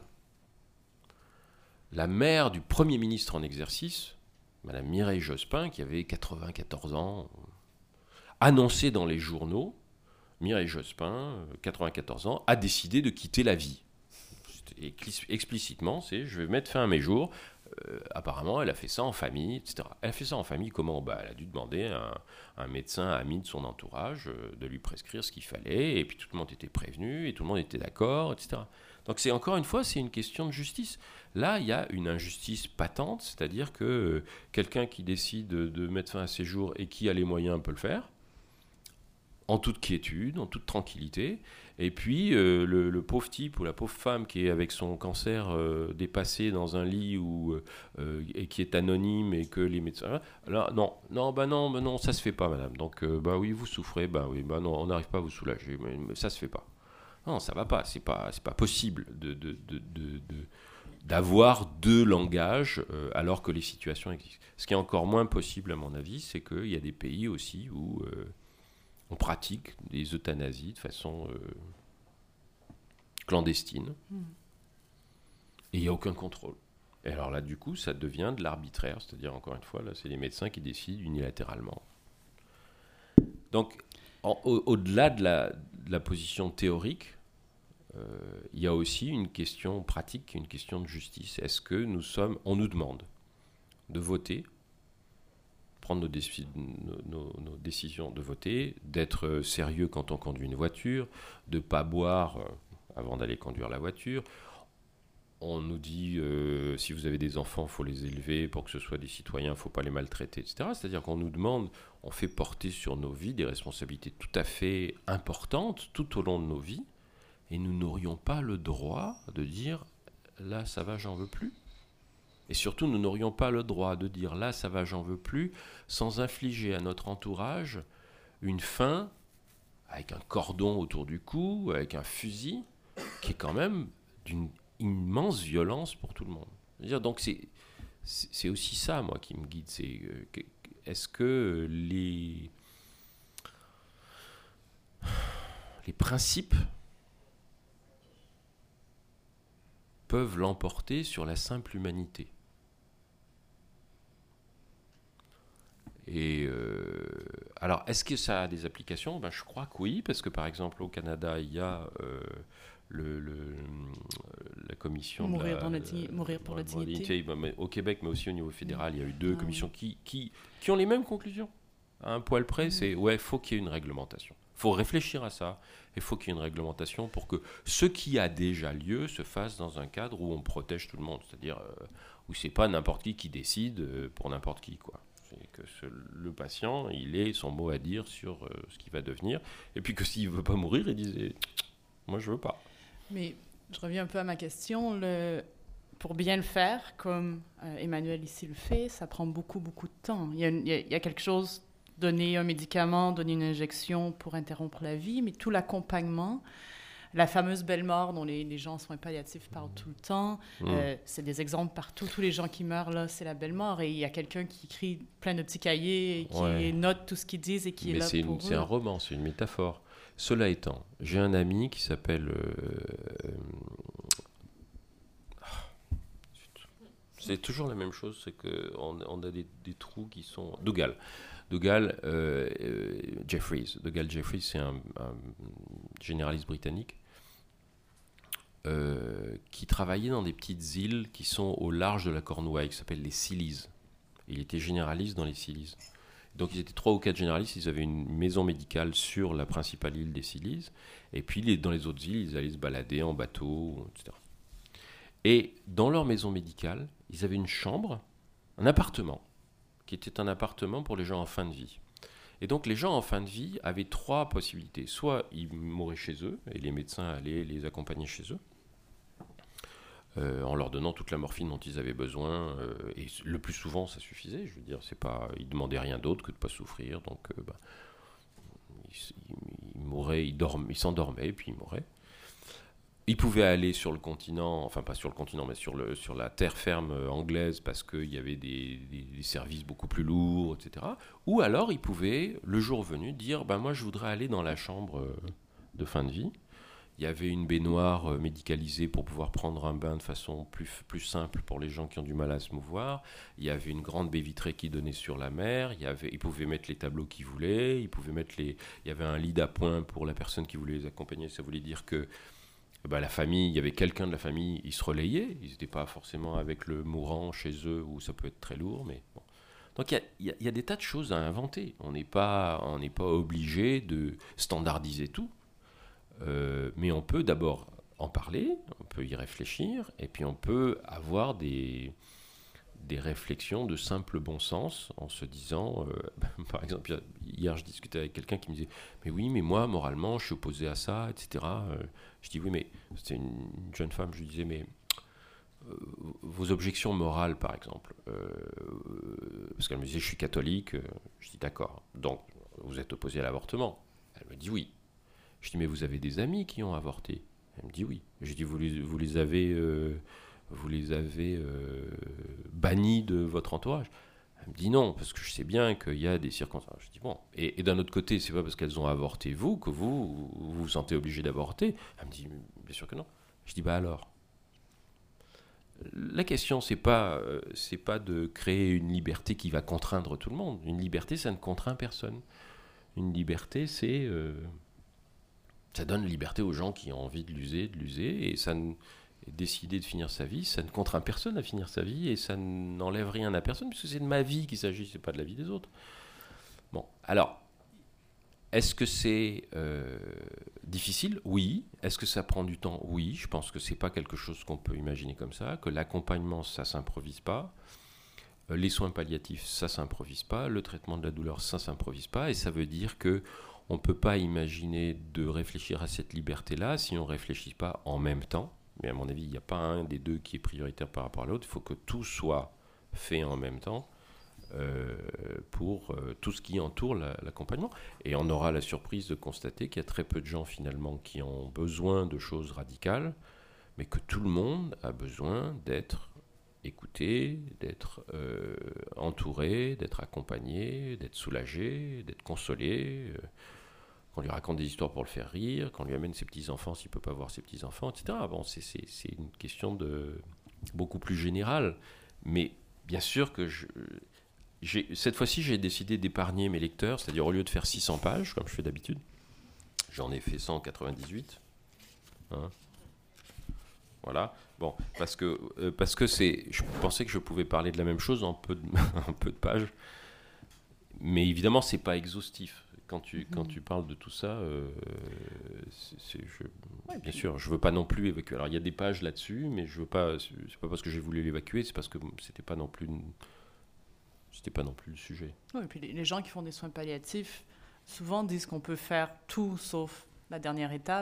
la mère du Premier ministre en exercice, Madame Mireille Jospin, qui avait quatre-vingt-quatorze ans, annonçait dans les journaux, Mireille Jospin, quatre-vingt-quatorze ans, a décidé de quitter la vie. Et explicitement, c'est « je vais mettre fin à mes jours ». Euh, apparemment, elle a fait ça en famille, et cetera. Elle a fait ça en famille, comment ? Bah, elle a dû demander à un, un médecin ami de son entourage euh, de lui prescrire ce qu'il fallait, et puis tout le monde était prévenu, et tout le monde était d'accord, et cetera. Donc, c'est, encore une fois, c'est une question de justice. Là, il y a une injustice patente, c'est-à-dire que euh, quelqu'un qui décide de, de mettre fin à ses jours et qui a les moyens peut le faire, en toute quiétude, en toute tranquillité. Et puis, euh, le, le pauvre type ou la pauvre femme qui est avec son cancer euh, dépassé dans un lit où, euh, et qui est anonyme et que les médecins... Là, non, non, bah non, bah non, ça se fait pas, madame. Donc, euh, bah oui, vous souffrez, bah oui, bah non, on n'arrive pas à vous soulager, mais, mais ça se fait pas. Non, ça va pas, c'est pas, c'est pas possible de, de, de, de, de, d'avoir deux langages euh, alors que les situations existent. Ce qui est encore moins possible, à mon avis, c'est qu'il y a des pays aussi où... Euh, on pratique des euthanasies de façon euh, clandestine. Mmh. Et il n'y a aucun contrôle. Et alors là, du coup, ça devient de l'arbitraire. C'est-à-dire, encore une fois, là, c'est les médecins qui décident unilatéralement. Donc, en, au, au-delà de la, de la position théorique, euh, il y a aussi une question pratique, une question de justice. Est-ce que nous sommes... On nous demande de voter, prendre nos, déci- nos, nos, nos décisions de voter, d'être sérieux quand on conduit une voiture, de ne pas boire euh, avant d'aller conduire la voiture. On nous dit, euh, si vous avez des enfants, il faut les élever pour que ce soit des citoyens, il ne faut pas les maltraiter, et cetera. C'est-à-dire qu'on nous demande, on fait porter sur nos vies des responsabilités tout à fait importantes tout au long de nos vies, et nous n'aurions pas le droit de dire, là, ça va, j'en veux plus. Et surtout, nous n'aurions pas le droit de dire « là, ça va, j'en veux plus » sans infliger à notre entourage une fin avec un cordon autour du cou, avec un fusil, qui est quand même d'une immense violence pour tout le monde. C'est-à-dire, donc, c'est, c'est aussi ça, moi, qui me guide. C'est, euh, est-ce que les, les principes peuvent l'emporter sur la simple humanité? Et euh, alors, est-ce que ça a des applications ? Ben, je crois que oui, parce que par exemple au Canada, il y a euh, le, le, la commission mourir, de la, dans la di- mourir pour la dignité. dignité. Ben, au Québec, mais aussi au niveau fédéral, il y a eu deux ah, commissions oui. qui, qui, qui ont les mêmes conclusions. À un poil près, mmh. c'est ouais, faut qu'il y ait une réglementation. Il faut réfléchir à ça. Il faut qu'il y ait une réglementation pour que ce qui a déjà lieu se fasse dans un cadre où on protège tout le monde, c'est-à-dire euh, où c'est pas n'importe qui qui décide euh, pour n'importe qui, quoi. C'est que ce, le patient, il ait son mot à dire sur euh, ce qui va devenir, et puis que s'il veut pas mourir, il disait, moi je veux pas. Mais Je reviens un peu à ma question. Le... Pour bien le faire, comme euh, Emmanuel ici le fait, ça prend beaucoup, beaucoup de temps. Il y a, une, il y a, il y a quelque chose, donner un médicament, donner une injection pour interrompre la vie, mais tout l'accompagnement, la fameuse belle mort dont les, les gens en soins palliatifs parlent tout le temps, mmh. euh, c'est des exemples partout. Tous les gens qui meurent, là, c'est la belle mort. Et il y a quelqu'un qui écrit plein de petits cahiers, et qui ouais. note tout ce qu'ils disent et qui mais est là c'est pour une, eux. C'est un roman, c'est une métaphore. Cela étant, j'ai un ami qui s'appelle... Euh, C'est toujours la même chose, c'est qu'on on a des, des trous qui sont... Dougal. Dougal euh, euh, Jeffries. Dougal Jeffries, c'est un, un généraliste britannique euh, qui travaillait dans des petites îles qui sont au large de la Cornouaille, qui s'appellent les Scillies. Il était généraliste dans les Scillies. Donc ils étaient trois ou quatre généralistes, ils avaient une maison médicale sur la principale île des Scillies, et puis les, dans les autres îles, ils allaient se balader en bateau, et cetera. Et dans leur maison médicale, ils avaient une chambre, un appartement, qui était un appartement pour les gens en fin de vie. Et donc les gens en fin de vie avaient trois possibilités. Soit ils mouraient chez eux, et les médecins allaient les accompagner chez eux, euh, en leur donnant toute la morphine dont ils avaient besoin. Euh, et le plus souvent, ça suffisait. Je veux dire, c'est pas, ils ne demandaient rien d'autre que de ne pas souffrir. Donc euh, bah, ils, ils, ils mouraient, ils, dorm, ils s'endormaient, et puis ils mouraient. Ils pouvaient aller sur le continent, enfin pas sur le continent, mais sur, le, sur la terre ferme anglaise parce qu'il y avait des, des, des services beaucoup plus lourds, et cetera. Ou alors ils pouvaient, le jour venu, dire ben, « moi je voudrais aller dans la chambre de fin de vie ». Il y avait une baignoire médicalisée pour pouvoir prendre un bain de façon plus, plus simple pour les gens qui ont du mal à se mouvoir. Il y avait une grande baie vitrée qui donnait sur la mer. Il y avait, ils pouvaient mettre les tableaux qu'ils voulaient. Ils pouvaient mettre les, il y avait un lit d'appoint pour la personne qui voulait les accompagner. Ça voulait dire que ben, la famille, il y avait quelqu'un de la famille, ils se relayaient. Ils n'étaient pas forcément avec le mourant chez eux où ça peut être très lourd. Mais bon. Donc il y, y, y a des tas de choses à inventer. On n'est pas, on n'est pas obligé de standardiser tout. Euh, mais on peut d'abord en parler, on peut y réfléchir, et puis on peut avoir des, des réflexions de simple bon sens en se disant, euh, par exemple, hier je discutais avec quelqu'un qui me disait « mais oui, mais moi, moralement, je suis opposé à ça, et cetera » euh, Je dis « oui, mais c'était une, une jeune femme, je lui disais « mais euh, vos objections morales, par exemple, euh, parce qu'elle me disait « je suis catholique euh, », je dis « d'accord, donc vous êtes opposé à l'avortement ?» Elle me dit « oui ». Je dis, mais vous avez des amis qui ont avorté? Elle me dit oui. Je dis, vous les, vous les avez, euh, vous les avez euh, bannis de votre entourage? Elle me dit non, parce que je sais bien qu'il y a des circonstances. Je dis bon. Et, et d'un autre côté, c'est pas parce qu'elles ont avorté vous que vous vous, vous sentez obligé d'avorter? Elle me dit, bien sûr que non. Je dis, bah alors. La question, c'est pas, euh, c'est pas de créer une liberté qui va contraindre tout le monde. Une liberté, ça ne contraint personne. Une liberté, c'est... Euh, ça donne liberté aux gens qui ont envie de l'user, de l'user, et ça ne, et décider de finir sa vie, ça ne contraint personne à finir sa vie, et ça n'enlève rien à personne, puisque c'est de ma vie qu'il s'agit, c'est pas de la vie des autres. Bon, alors, est-ce que c'est euh, difficile? Oui. Est-ce que ça prend du temps? Oui. Je pense que c'est pas quelque chose qu'on peut imaginer comme ça, que l'accompagnement, ça s'improvise pas, euh, les soins palliatifs, ça s'improvise pas, le traitement de la douleur, ça s'improvise pas, et ça veut dire que on ne peut pas imaginer de réfléchir à cette liberté-là si on ne réfléchit pas en même temps. Mais à mon avis, il n'y a pas un des deux qui est prioritaire par rapport à l'autre. Il faut que tout soit fait en même temps euh, pour euh, tout ce qui entoure la, l'accompagnement. Et on aura la surprise de constater qu'il y a très peu de gens finalement qui ont besoin de choses radicales, mais que tout le monde a besoin d'être écouté, d'être euh, entouré, d'être accompagné, d'être soulagé, d'être consolé, euh, qu'on lui raconte des histoires pour le faire rire, qu'on lui amène ses petits-enfants s'il ne peut pas voir ses petits-enfants, et cetera. Bon, c'est, c'est, c'est une question de, beaucoup plus générale. Mais bien sûr que je, j'ai, cette fois-ci, j'ai décidé d'épargner mes lecteurs, c'est-à-dire au lieu de faire six cents pages, comme je fais d'habitude, j'en ai fait cent quatre-vingt-dix-huit. Hein. Voilà. Bon, parce que, euh, parce que c'est, je pensais que je pouvais parler de la même chose en peu de, en peu de pages. Mais évidemment, ce n'est pas exhaustif. Quand tu, mmh. quand tu parles de tout ça, euh, c'est, c'est, je, ouais, bien puis... sûr, je ne veux pas non plus évacuer. Alors, il y a des pages là-dessus, mais je veux pas, ce n'est pas parce que j'ai voulu l'évacuer, c'est parce que ce n'était pas non plus, une, c'était pas non plus le sujet. Oui, et puis les, les gens qui font des soins palliatifs, souvent disent qu'on peut faire tout sauf la dernière étape,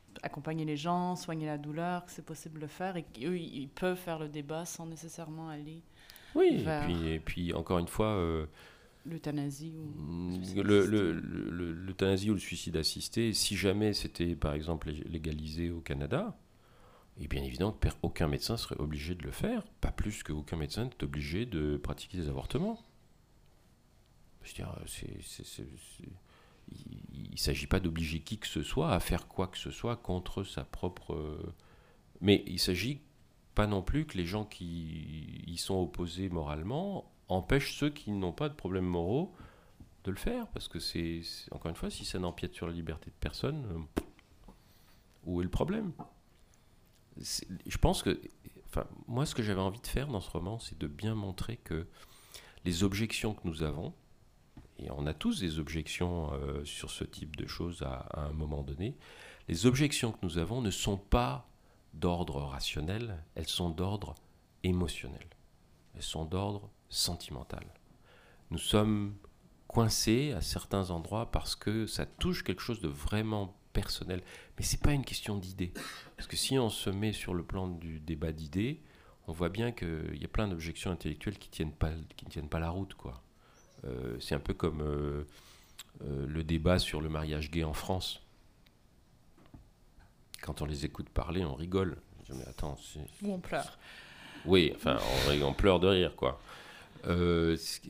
accompagner les gens, soigner la douleur, que c'est possible de le faire et qu'eux, ils peuvent faire le débat sans nécessairement aller Oui, vers et puis, et puis encore une fois, euh, l'euthanasie ou le, le, le, le- l'euthanasie ou le suicide assisté, si jamais c'était par exemple lég- légalisé au Canada, et bien évidemment que per- aucun médecin serait obligé de le faire, pas plus qu'aucun médecin n'est obligé de pratiquer des avortements. Je veux dire, c'est, c'est- c'est- c'est- il ne s'agit pas d'obliger qui que ce soit à faire quoi que ce soit contre sa propre... euh, Mais il s'agit pas non plus que les gens qui y sont opposés moralement empêchent ceux qui n'ont pas de problèmes moraux de le faire. Parce que c'est, c'est- encore une fois, si ça n'empiète sur la liberté de personne, euh, où est le problème? C'est- Je pense que... Enfin, moi, ce que j'avais envie de faire dans ce roman, c'est de bien montrer que les objections que nous avons, et on a tous des objections euh, sur ce type de choses à, à un moment donné, les objections que nous avons ne sont pas d'ordre rationnel, elles sont d'ordre émotionnel, elles sont d'ordre sentimental. Nous sommes coincés à certains endroits parce que ça touche quelque chose de vraiment personnel, mais c'est pas une question d'idées, parce que si on se met sur le plan du débat d'idées, on voit bien qu'il y a plein d'objections intellectuelles qui tiennent pas, qui ne tiennent pas la route, quoi. Euh, c'est un peu comme euh, euh, le débat sur le mariage gay en France. Quand on les écoute parler, on rigole. Je dis, mais attends, c'est... ou on pleure. Oui, enfin, on, on pleure de rire, quoi. Euh, c'est...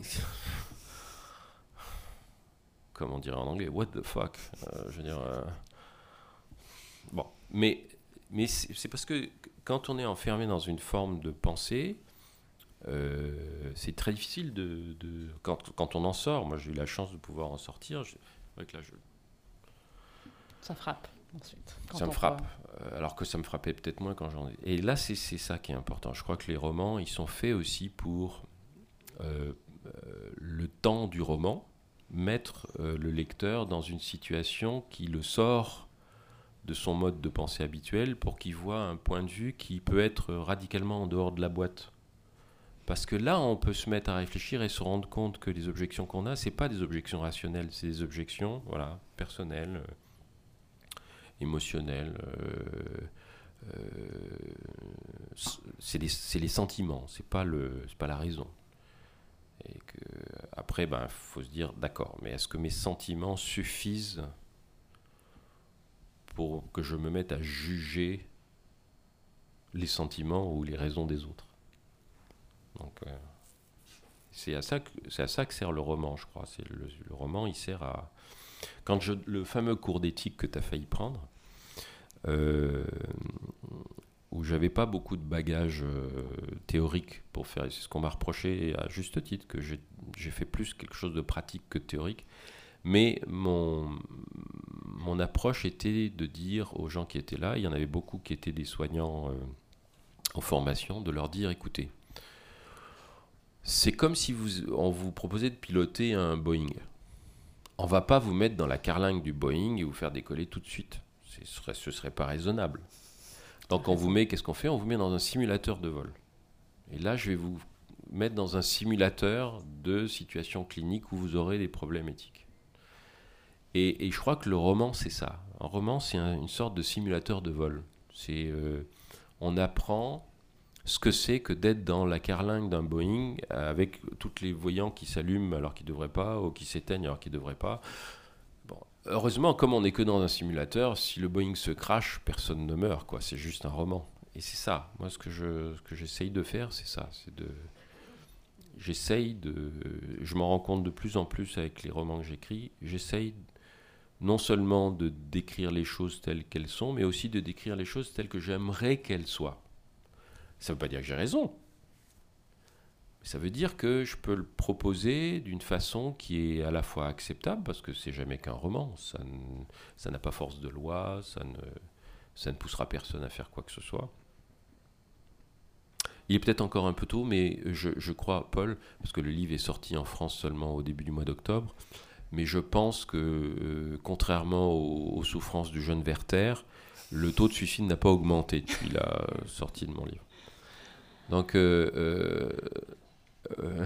Comme on dirait en anglais, what the fuck, euh, je veux dire... euh, Bon, mais, mais c'est, c'est parce que quand on est enfermé dans une forme de pensée, euh, c'est très difficile de... de quand, quand on en sort, moi j'ai eu la chance de pouvoir en sortir, je, c'est vrai que là, je, Ça frappe ensuite. quand ça me on frappe, voit. euh, alors que ça me frappait peut-être moins quand j'en ai... Et là, c'est, c'est ça qui est important. Je crois que les romans, ils sont faits aussi pour euh, euh, le temps du roman, mettre euh, le lecteur dans une situation qui le sort de son mode de pensée habituel pour qu'il voit un point de vue qui peut être radicalement en dehors de la boîte. Parce que là, on peut se mettre à réfléchir et se rendre compte que les objections qu'on a, c'est pas des objections rationnelles, c'est des objections, voilà, personnelles, euh, émotionnelles. Euh, euh, c'est, les, c'est les sentiments, c'est pas le, c'est pas la raison. Et que après, ben, faut se dire, d'accord, mais est-ce que mes sentiments suffisent pour que je me mette à juger les sentiments ou les raisons des autres? Donc, euh, c'est à ça que c'est à ça que sert le roman, je crois. C'est le, le roman, il sert à... Quand je, le fameux cours d'éthique que tu as failli prendre, euh, où j'avais pas beaucoup de bagages euh, théoriques pour faire, c'est ce qu'on m'a reproché à juste titre, que j'ai, j'ai fait plus quelque chose de pratique que de théorique, mais mon, mon approche était de dire aux gens qui étaient là, il y en avait beaucoup qui étaient des soignants euh, en formation, de leur dire, écoutez, c'est comme si vous, on vous proposait de piloter un Boeing. On ne va pas vous mettre dans la carlingue du Boeing et vous faire décoller tout de suite. Ce serait, ce serait pas raisonnable. Donc on vous met, qu'est-ce qu'on fait? On vous met dans un simulateur de vol. Et là, je vais vous mettre dans un simulateur de situation clinique où vous aurez des problèmes éthiques. Et, et je crois que le roman, c'est ça. Un roman, c'est un, une sorte de simulateur de vol. C'est, euh, on apprend ce que c'est que d'être dans la carlingue d'un Boeing avec tous les voyants qui s'allument alors qu'ils ne devraient pas, ou qui s'éteignent alors qu'ils ne devraient pas. Bon, heureusement, comme on n'est que dans un simulateur, si le Boeing se crache, personne ne meurt, quoi. C'est juste un roman. Et c'est ça. Moi, ce que, je, ce que j'essaye de faire, c'est ça. C'est de... J'essaye de... Je m'en rends compte de plus en plus avec les romans que j'écris. J'essaye non seulement de décrire les choses telles qu'elles sont, mais aussi de décrire les choses telles que j'aimerais qu'elles soient. Ça ne veut pas dire que j'ai raison. Ça veut dire que je peux le proposer d'une façon qui est à la fois acceptable, parce que c'est jamais qu'un roman. Ça, ne, ça n'a pas force de loi, ça ne, ça ne poussera personne à faire quoi que ce soit. Il est peut-être encore un peu tôt, mais je, je crois, Paul, parce que le livre est sorti en France seulement au début du mois d'octobre, mais je pense que, euh, contrairement aux, aux souffrances du jeune Werther, le taux de suicide n'a pas augmenté depuis la sortie de mon livre. Donc, euh, euh, euh,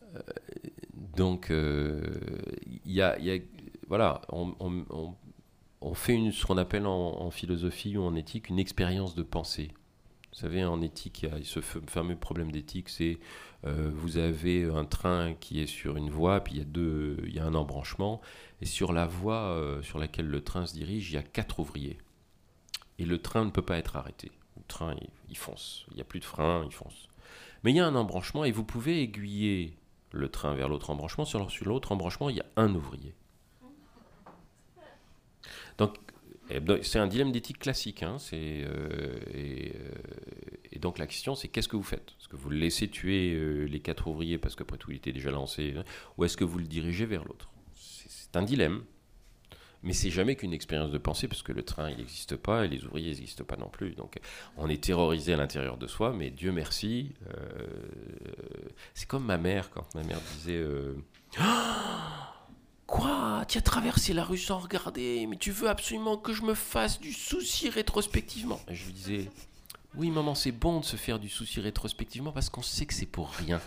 donc, il euh, y, a, y a, voilà, on, on, on, on fait une, ce qu'on appelle en, en philosophie ou en éthique une expérience de pensée. Vous savez, en éthique, il y a ce fameux problème d'éthique, c'est euh, vous avez un train qui est sur une voie, puis il y a, deux, il y a un embranchement, et sur la voie euh, sur laquelle le train se dirige, il y a quatre ouvriers. Et le train ne peut pas être arrêté. Le train, il, il fonce. Il n'y a plus de frein, il fonce. Mais il y a un embranchement, et vous pouvez aiguiller le train vers l'autre embranchement. Sur, sur l'autre embranchement, il y a un ouvrier. Donc, c'est un dilemme d'éthique classique. Hein, c'est, euh, et, euh, et donc la question, c'est qu'est-ce que vous faites ? Est-ce que vous le laissez tuer euh, les quatre ouvriers parce qu'après tout, il était déjà lancé, hein, ou est-ce que vous le dirigez vers l'autre ? c'est, c'est un dilemme, mais c'est jamais qu'une expérience de pensée parce que le train, il n'existe pas et les ouvriers n'existent pas non plus. Donc, on est terrorisé à l'intérieur de soi, mais Dieu merci. Euh, c'est comme ma mère, quand ma mère disait... Euh, Quoi ? Tu as traversé la rue sans regarder, mais tu veux absolument que je me fasse du souci rétrospectivement. Et je lui disais, oui maman, c'est bon de se faire du souci rétrospectivement parce qu'on sait que c'est pour rien.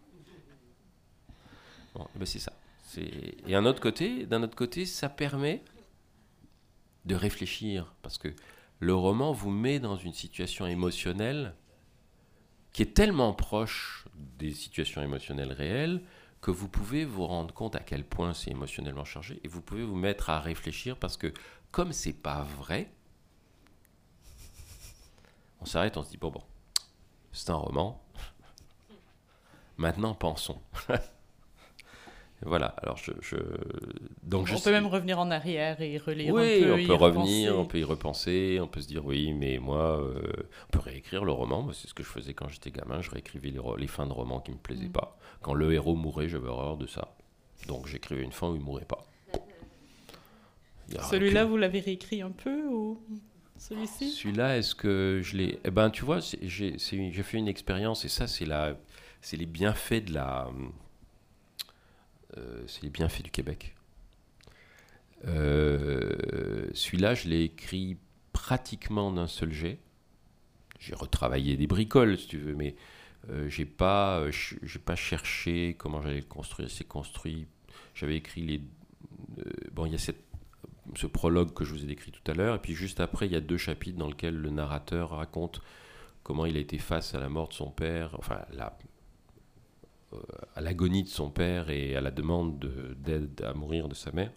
Bon, ben c'est ça. C'est... Et d'un autre côté, d'un autre côté, ça permet de réfléchir parce que le roman vous met dans une situation émotionnelle qui est tellement proche des situations émotionnelles réelles que vous pouvez vous rendre compte à quel point c'est émotionnellement chargé et vous pouvez vous mettre à réfléchir parce que comme c'est pas vrai, on s'arrête, on se dit bon bon, c'est un roman. Maintenant pensons. Voilà. Alors je, je... donc on je peut sais... même revenir en arrière et relire oui, un peu. on peut revenir, repenser. on peut y repenser, on peut se dire oui, mais moi, euh, on peut réécrire le roman. Moi, c'est ce que je faisais quand j'étais gamin. Je réécrivais les, ro- les fins de romans qui me plaisaient mmh. pas. Quand le héros mourait, j'avais horreur de ça. Donc j'écrivais une fin où il mourait pas. Celui-là, aucune... vous l'avez réécrit un peu ou celui-ci ? Celui-là, est-ce que je l'ai ? Eh ben, tu vois, c'est, j'ai, c'est, j'ai fait une expérience et ça, c'est la, c'est les bienfaits de la. Euh, c'est les bienfaits du Québec. Euh, celui-là, je l'ai écrit pratiquement d'un seul jet. J'ai retravaillé des bricoles, si tu veux, mais euh, j'ai pas, euh, j'ai pas cherché comment j'allais le construire. C'est construit. J'avais écrit les. Euh, bon, il y a cette, ce prologue que je vous ai décrit tout à l'heure, et puis juste après, il y a deux chapitres dans lesquels le narrateur raconte comment il a été face à la mort de son père, enfin la. à l'agonie de son père et à la demande de, d'aide à mourir de sa mère.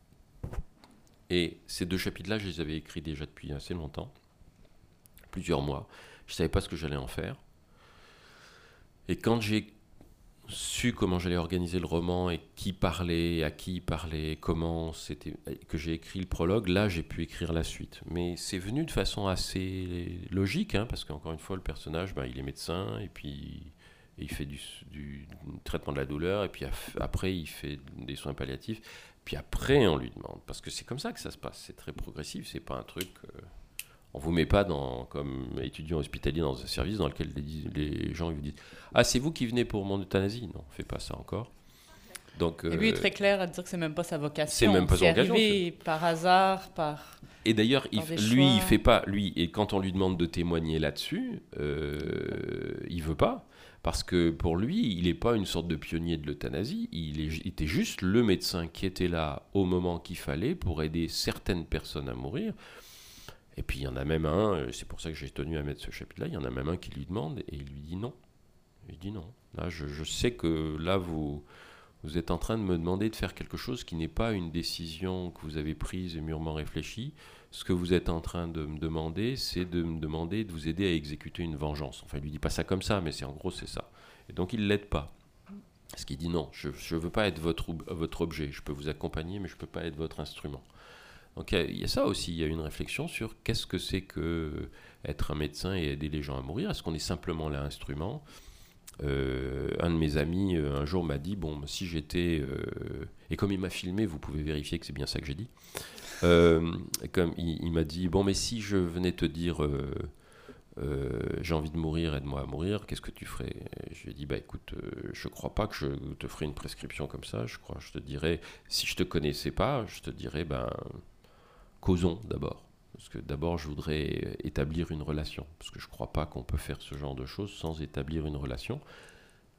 Et ces deux chapitres-là, je les avais écrits déjà depuis assez longtemps, plusieurs mois. Je ne savais pas ce que j'allais en faire. Et quand j'ai su comment j'allais organiser le roman et qui parlait, à qui il parlait, comment c'était, que j'ai écrit le prologue, là, j'ai pu écrire la suite. Mais c'est venu de façon assez logique, hein, parce qu'encore une fois, le personnage, ben, il est médecin, et puis... Et il fait du, du traitement de la douleur, et puis après, il fait des soins palliatifs. Puis après, on lui demande. Parce que c'est comme ça que ça se passe. C'est très progressif. C'est pas un truc... Euh, on vous met pas dans, comme étudiant hospitalier dans un service dans lequel les, les gens vous disent « Ah, c'est vous qui venez pour mon euthanasie ?» Non, on fait pas ça encore. Donc, et lui euh, est très clair à dire que c'est même pas sa vocation. C'est même pas son vocation. C'est arrivé par hasard, par... Et d'ailleurs, il, lui, choix. il fait pas... Lui, et quand on lui demande de témoigner là-dessus, euh, il veut pas. Parce que pour lui, il n'est pas une sorte de pionnier de l'euthanasie, il, est, il était juste le médecin qui était là au moment qu'il fallait pour aider certaines personnes à mourir. Et puis il y en a même un, c'est pour ça que j'ai tenu à mettre ce chapitre-là, il y en a même un qui lui demande et il lui dit non. Il dit non. Là, je, je sais que là, vous, vous êtes en train de me demander de faire quelque chose qui n'est pas une décision que vous avez prise et mûrement réfléchie. Ce que vous êtes en train de me demander, c'est de me demander de vous aider à exécuter une vengeance. Enfin, il lui dit pas ça comme ça, mais c'est en gros, c'est ça. Et donc, il l'aide pas. Parce qu'il dit non, je ne veux pas être votre, votre objet. Je peux vous accompagner, mais je ne peux pas être votre instrument. Donc, il y, a, il y a ça aussi. Il y a une réflexion sur qu'est-ce que c'est que être un médecin et aider les gens à mourir. Est-ce qu'on est simplement l'instrument ? Euh, un de mes amis euh, un jour m'a dit bon, si j'étais euh, et comme il m'a filmé, vous pouvez vérifier que c'est bien ça que j'ai dit. Euh, comme il, il m'a dit bon, mais si je venais te dire euh, euh, j'ai envie de mourir, aide-moi à mourir, qu'est-ce que tu ferais ? Et je lui ai dit bah écoute, euh, je crois pas que je te ferais une prescription comme ça. Je crois, je te dirais, si je te connaissais pas, je te dirais ben causons d'abord. Parce que d'abord, je voudrais établir une relation. Parce que je ne crois pas qu'on peut faire ce genre de choses sans établir une relation.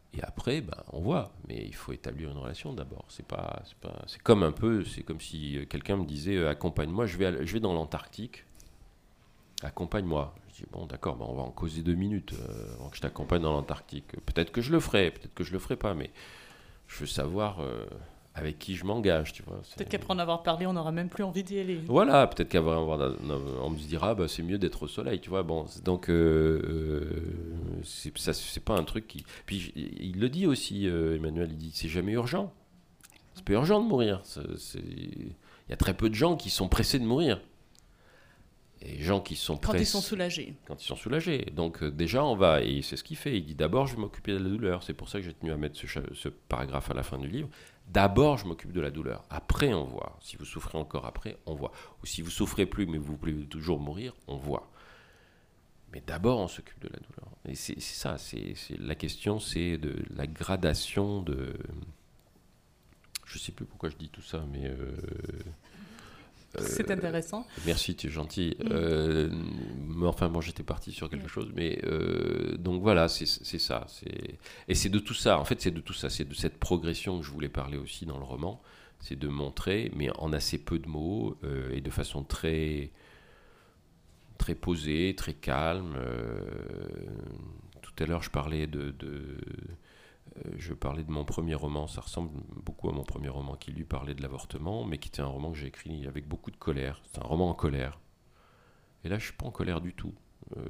Et après, ben, on voit. Mais il faut établir une relation d'abord. C'est pas, c'est pas, c'est comme un peu, c'est comme si quelqu'un me disait euh, accompagne-moi, je vais, aller- je vais dans l'Antarctique. Accompagne-moi. Je dis bon, d'accord, ben, on va en causer deux minutes euh, avant que je t'accompagne dans l'Antarctique. Peut-être que je le ferai, peut-être que je le ferai pas, mais je veux savoir euh, avec qui je m'engage, tu vois. C'est- Peut-être qu'après en avoir parlé, on n'aura même plus envie d'y aller. Voilà, peut-être qu'après avoir, on me dira, bah, c'est mieux d'être au soleil, tu vois. Bon, c'est- donc euh, euh, c'est, ça, c'est pas un truc qui. Puis j- il le dit aussi, euh, Emmanuel, il dit, c'est jamais urgent. C'est pas urgent de mourir. C'est- c'est- Il y a très peu de gens qui sont pressés de mourir. Et les gens qui sont Quand pressés ils sont soulagés. quand ils sont soulagés. Donc euh, déjà, on va, et c'est ce qu'il fait, il dit d'abord je vais m'occuper de la douleur. C'est pour ça que j'ai tenu à mettre ce, cha- ce paragraphe à la fin du livre. D'abord, je m'occupe de la douleur. Après, on voit. Si vous souffrez encore après, on voit. Ou si vous souffrez plus, mais vous voulez toujours mourir, on voit. Mais d'abord, on s'occupe de la douleur. Et c'est, c'est ça, c'est, c'est, la question, c'est de la gradation de... Je sais plus pourquoi je dis tout ça, mais... euh, C'est intéressant. Merci, tu es gentil. Mm. Euh, mais enfin, bon, j'étais parti sur quelque Mm. chose, mais euh, donc voilà, c'est, c'est ça. C'est... Et c'est de tout ça, en fait, c'est de tout ça. C'est de cette progression que je voulais parler aussi dans le roman. C'est de montrer, mais en assez peu de mots euh, et de façon très, très posée, très calme. Euh, tout à l'heure, je parlais de. de euh, je parlais de mon premier roman, ça ressemble beaucoup à mon premier roman qui lui parlait de l'avortement, mais qui était un roman que j'ai écrit avec beaucoup de colère. C'est un roman en colère. Et là, je suis pas en colère du tout. Euh,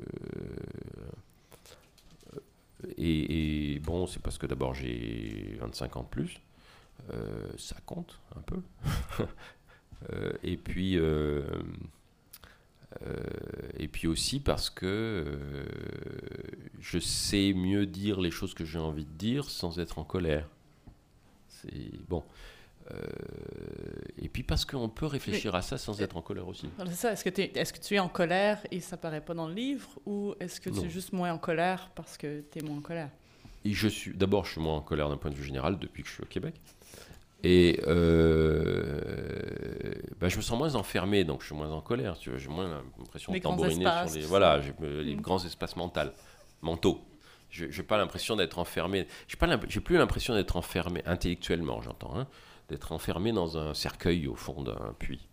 et, et bon, c'est parce que d'abord j'ai vingt-cinq ans de plus. Euh, ça compte un peu. euh, et puis, euh, euh, et puis aussi parce que euh, je sais mieux dire les choses que j'ai envie de dire sans être en colère. C'est bon. Euh, et puis parce qu'on peut réfléchir Mais, à ça sans être en colère aussi. Alors, c'est ça. Est-ce que, t'es- est-ce que tu es en colère et ça paraît pas dans le livre, ou est-ce que tu Non. es juste moins en colère parce que tu es moins en colère? Et je suis, d'abord, je suis moins en colère d'un point de vue général depuis que je suis au Québec. Et euh, bah, je me sens moins enfermé, donc je suis moins en colère. Tu vois, j'ai moins l'impression Les de grands tambouriner espaces, sur les, tout voilà, ça. j'ai, euh, les Mm. grands espaces mentaux, mentaux. Je n'ai pas l'impression d'être enfermé. J'ai pas l'imp- j'ai plus l'impression d'être enfermé intellectuellement, j'entends, hein, d'être enfermé dans un cercueil au fond d'un puits.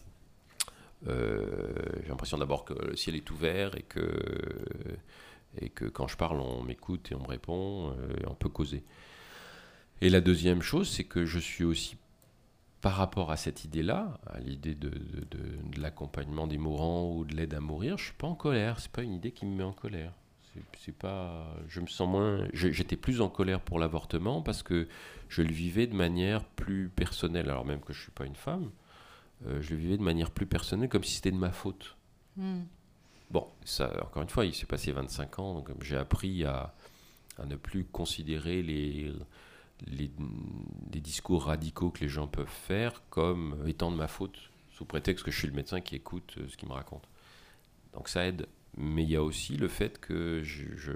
Euh, j'ai l'impression d'abord que le ciel est ouvert et que et que quand je parle, on m'écoute et on me répond, euh, et on peut causer. Et la deuxième chose, c'est que je suis aussi, par rapport à cette idée-là, à l'idée de, de, de, de l'accompagnement des mourants ou de l'aide à mourir, je suis pas en colère. C'est pas une idée qui me met en colère. C'est, c'est pas, je me sens moins. je- J'étais plus en colère pour l'avortement parce que je le vivais de manière plus personnelle. Alors même que je suis pas une femme, euh, je le vivais de manière plus personnelle, comme si c'était de ma faute. Hmm. Bon, ça, encore une fois, il s'est passé vingt-cinq ans, donc j'ai appris à, à ne plus considérer les, les, les discours radicaux que les gens peuvent faire comme étant de ma faute, sous prétexte que je suis le médecin qui écoute euh, ce qu'ils me racontent. Donc ça aide. Mais il y a aussi le fait que je, je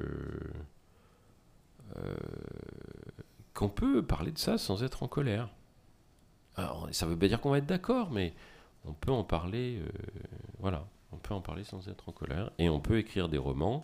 euh, qu'on peut parler de ça sans être en colère. Alors, ça veut pas dire qu'on va être d'accord, mais on peut en parler, euh, voilà. On peut en parler sans être en colère. Et on peut écrire des romans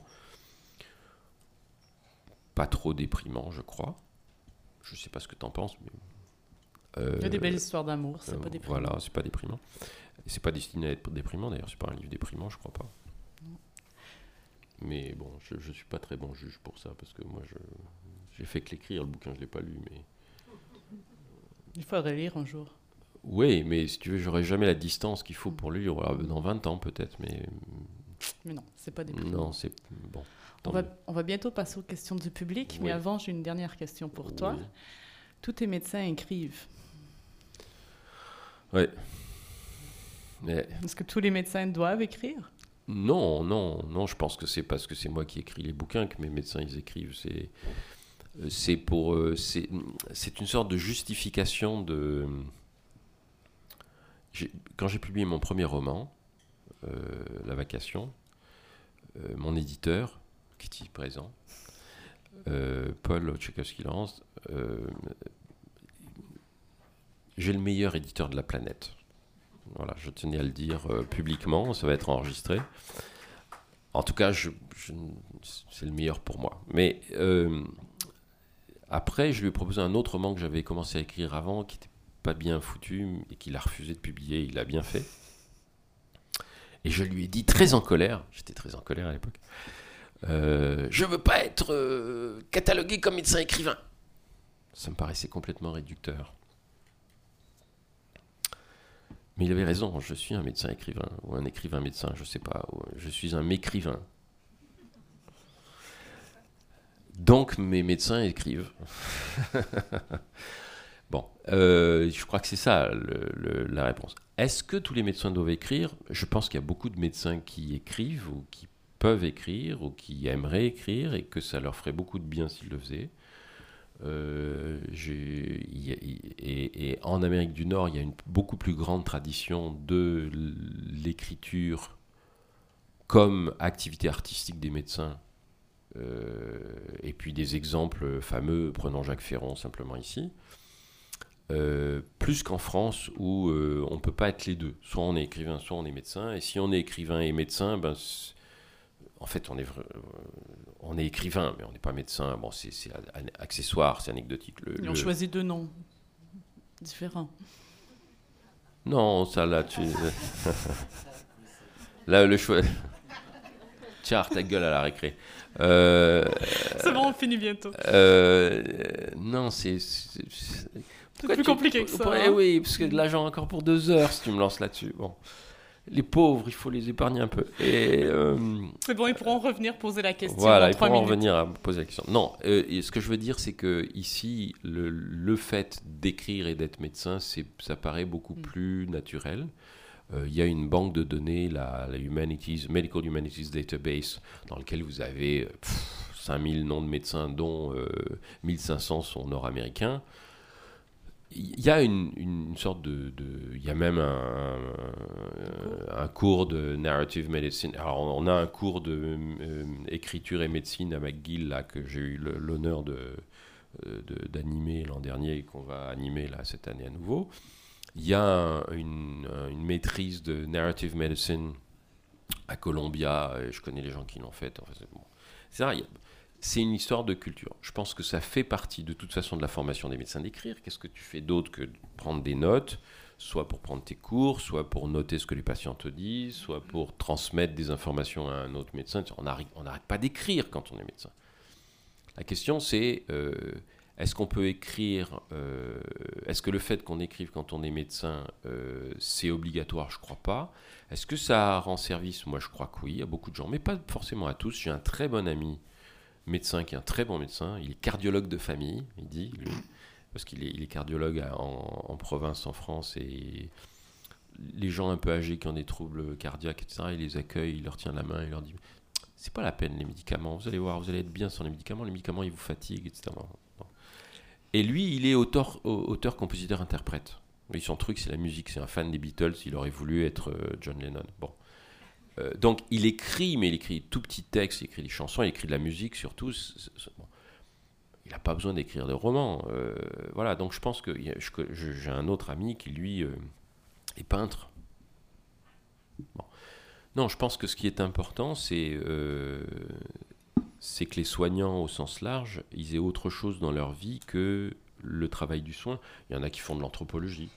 pas trop déprimants, je crois. Je sais pas ce que tu en penses, mais... Euh, Il y a des belles histoires d'amour, c'est euh, pas déprimant. Voilà, c'est pas déprimant. Et c'est pas destiné à être déprimant, d'ailleurs. C'est pas un livre déprimant, je crois pas. Non. Mais bon, je, je suis pas très bon juge pour ça, parce que moi, je, j'ai fait que l'écrire, le bouquin, je l'ai pas lu, mais... Il faut relire un jour. Oui, mais si tu veux, j'aurai jamais la distance qu'il faut pour le lire. Alors, dans vingt ans, peut-être, mais... Mais non, c'est pas déprimant. Non, c'est... Bon. On va, on va bientôt passer aux questions du public, Oui. mais avant, j'ai une dernière question pour toi. Oui. Tous tes médecins écrivent. Ouais. Mais... Est-ce que tous les médecins doivent écrire? Non, non, non, je pense que c'est parce que c'est moi qui écris les bouquins que mes médecins ils écrivent. C'est, c'est pour, euh, c'est, c'est une sorte de justification de. J'ai, quand j'ai publié mon premier roman, euh, La Vacation, euh, mon éditeur, qui est présent, euh, Paul Tchaikovsky-Lance, euh, j'ai le meilleur éditeur de la planète. Voilà, je tenais à le dire euh, publiquement, ça va être enregistré. En tout cas, je, je, c'est le meilleur pour moi. Mais euh, Après, je lui ai proposé un autre roman que j'avais commencé à écrire avant, qui n'était pas bien foutu, et qu'il a refusé de publier, il l'a bien fait. Et je lui ai dit, très en colère, j'étais très en colère à l'époque, euh, je ne veux pas être euh, catalogué comme médecin-écrivain. Ça me paraissait complètement réducteur. Mais il avait raison, je suis un médecin-écrivain, ou un écrivain-médecin, je ne sais pas, je suis un mécrivain. Donc mes médecins écrivent. Bon, euh, je crois que c'est ça le, le, la réponse. Est-ce que tous les médecins doivent écrire ? Je pense qu'il y a beaucoup de médecins qui écrivent ou qui peuvent écrire ou qui aimeraient écrire et que ça leur ferait beaucoup de bien s'ils le faisaient. Euh, j'ai, y a, et, et en Amérique du Nord, il y a une beaucoup plus grande tradition de l'écriture comme activité artistique des médecins. Euh, et puis des exemples fameux, prenons Jacques Ferron simplement ici, euh, plus qu'en France où euh, on ne peut pas être les deux. Soit on est écrivain, soit on est médecin. Et si on est écrivain et médecin, ben, en fait on est, on est écrivain, mais on n'est pas médecin. Bon, c'est, c'est accessoire, c'est anecdotique. Le, Ils ont le... choisi deux noms différents. Non, ça là, tu... là, le choix... Tiens, ta gueule à la récré. Euh, c'est bon, on finit bientôt. Euh, non, c'est... C'est, c'est plus tu, compliqué que ça. Pour, hein. Oui, parce que de l'argent encore pour deux heures si tu me lances là-dessus. Bon. Les pauvres, il faut les épargner un peu. Et, euh, c'est bon, ils pourront revenir poser la question. Voilà, dans ils trois pourront minutes. revenir à poser la question. Non, euh, et ce que je veux dire, c'est que ici, le, le fait d'écrire et d'être médecin, c'est, ça paraît beaucoup mm. plus naturel. Il euh, y a une banque de données, la, la Humanities, Medical Humanities Database, dans laquelle vous avez pff, cinq mille noms de médecins, dont euh, mille cinq cents sont nord-américains. Il y a une, une sorte de... Il y a même un, un, un cours de Narrative Medicine. Alors, on a un cours d'écriture euh, et médecine à McGill, là, que j'ai eu le, l'honneur de, de, d'animer l'an dernier et qu'on va animer là, cette année à nouveau. Il y a une, une maîtrise de Narrative Medicine à Columbia, et je connais les gens qui l'ont fait. Enfin, c'est, bon. c'est, vrai, c'est une histoire de culture. Je pense que ça fait partie de toute façon de la formation des médecins d'écrire. Qu'est-ce que tu fais d'autre que de prendre des notes, soit pour prendre tes cours, soit pour noter ce que les patients te disent, soit pour transmettre des informations à un autre médecin. On n'arrête, on n'arrête pas d'écrire quand on est médecin. La question c'est... Euh, Est-ce qu'on peut écrire euh, Est-ce que le fait qu'on écrive quand on est médecin, euh, c'est obligatoire ? Je ne crois pas. Est-ce que ça rend service ? Moi, je crois que oui, à beaucoup de gens, mais pas forcément à tous. J'ai un très bon ami médecin qui est un très bon médecin. Il est cardiologue de famille, il dit, lui, parce qu'il est, il est cardiologue en, en province, en France, et les gens un peu âgés qui ont des troubles cardiaques, et cetera, il les accueille, il leur tient la main, il leur dit « C'est pas la peine, les médicaments. Vous allez voir, vous allez être bien sans les médicaments. Les médicaments, ils vous fatiguent, et cetera » Et lui, il est auteur, auteur, compositeur, interprète. Et son truc, c'est la musique. C'est un fan des Beatles. Il aurait voulu être John Lennon. Bon. Euh, donc, il écrit, mais il écrit tout petits textes, il écrit des chansons, il écrit de la musique surtout. C'est, c'est, bon. Il n'a pas besoin d'écrire de romans. Euh, voilà. Donc, je pense que je, j'ai un autre ami qui, lui, euh, est peintre. Bon. Non, je pense que ce qui est important, c'est... Euh, c'est que les soignants, au sens large, ils aient autre chose dans leur vie que le travail du soin. Il y en a qui font de l'anthropologie,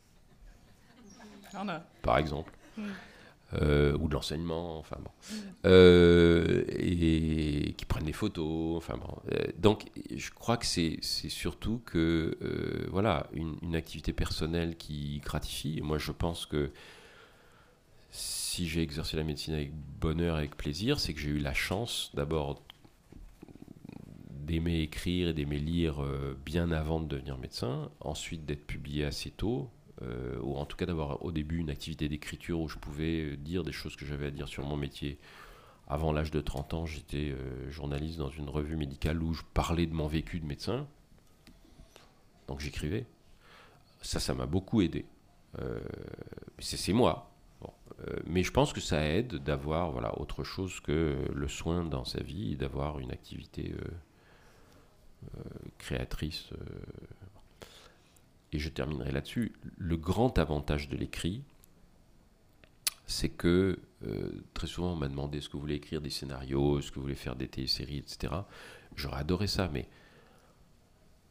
on a. par exemple, mm. euh, ou de l'enseignement, enfin bon, mm. euh, et qui prennent des photos, enfin bon. Euh, donc, je crois que c'est, c'est surtout que, euh, voilà, une, une activité personnelle qui gratifie. Et moi, je pense que si j'ai exercé la médecine avec bonheur, avec plaisir, c'est que j'ai eu la chance, d'abord, d'aimer écrire et d'aimer lire euh, bien avant de devenir médecin, ensuite d'être publié assez tôt, euh, ou en tout cas d'avoir au début une activité d'écriture où je pouvais dire des choses que j'avais à dire sur mon métier. Avant l'âge de trente ans, j'étais euh, journaliste dans une revue médicale où je parlais de mon vécu de médecin, donc j'écrivais. Ça, ça m'a beaucoup aidé. Euh, c'est, c'est moi. Bon. Euh, mais je pense que ça aide d'avoir voilà, autre chose que le soin dans sa vie et d'avoir une activité... Euh, Euh, créatrice. Euh, et je terminerai là-dessus. Le grand avantage de l'écrit, c'est que euh, très souvent on m'a demandé est-ce que vous voulez écrire des scénarios, est-ce que vous voulez faire des téléséries, et cetera. J'aurais adoré ça, mais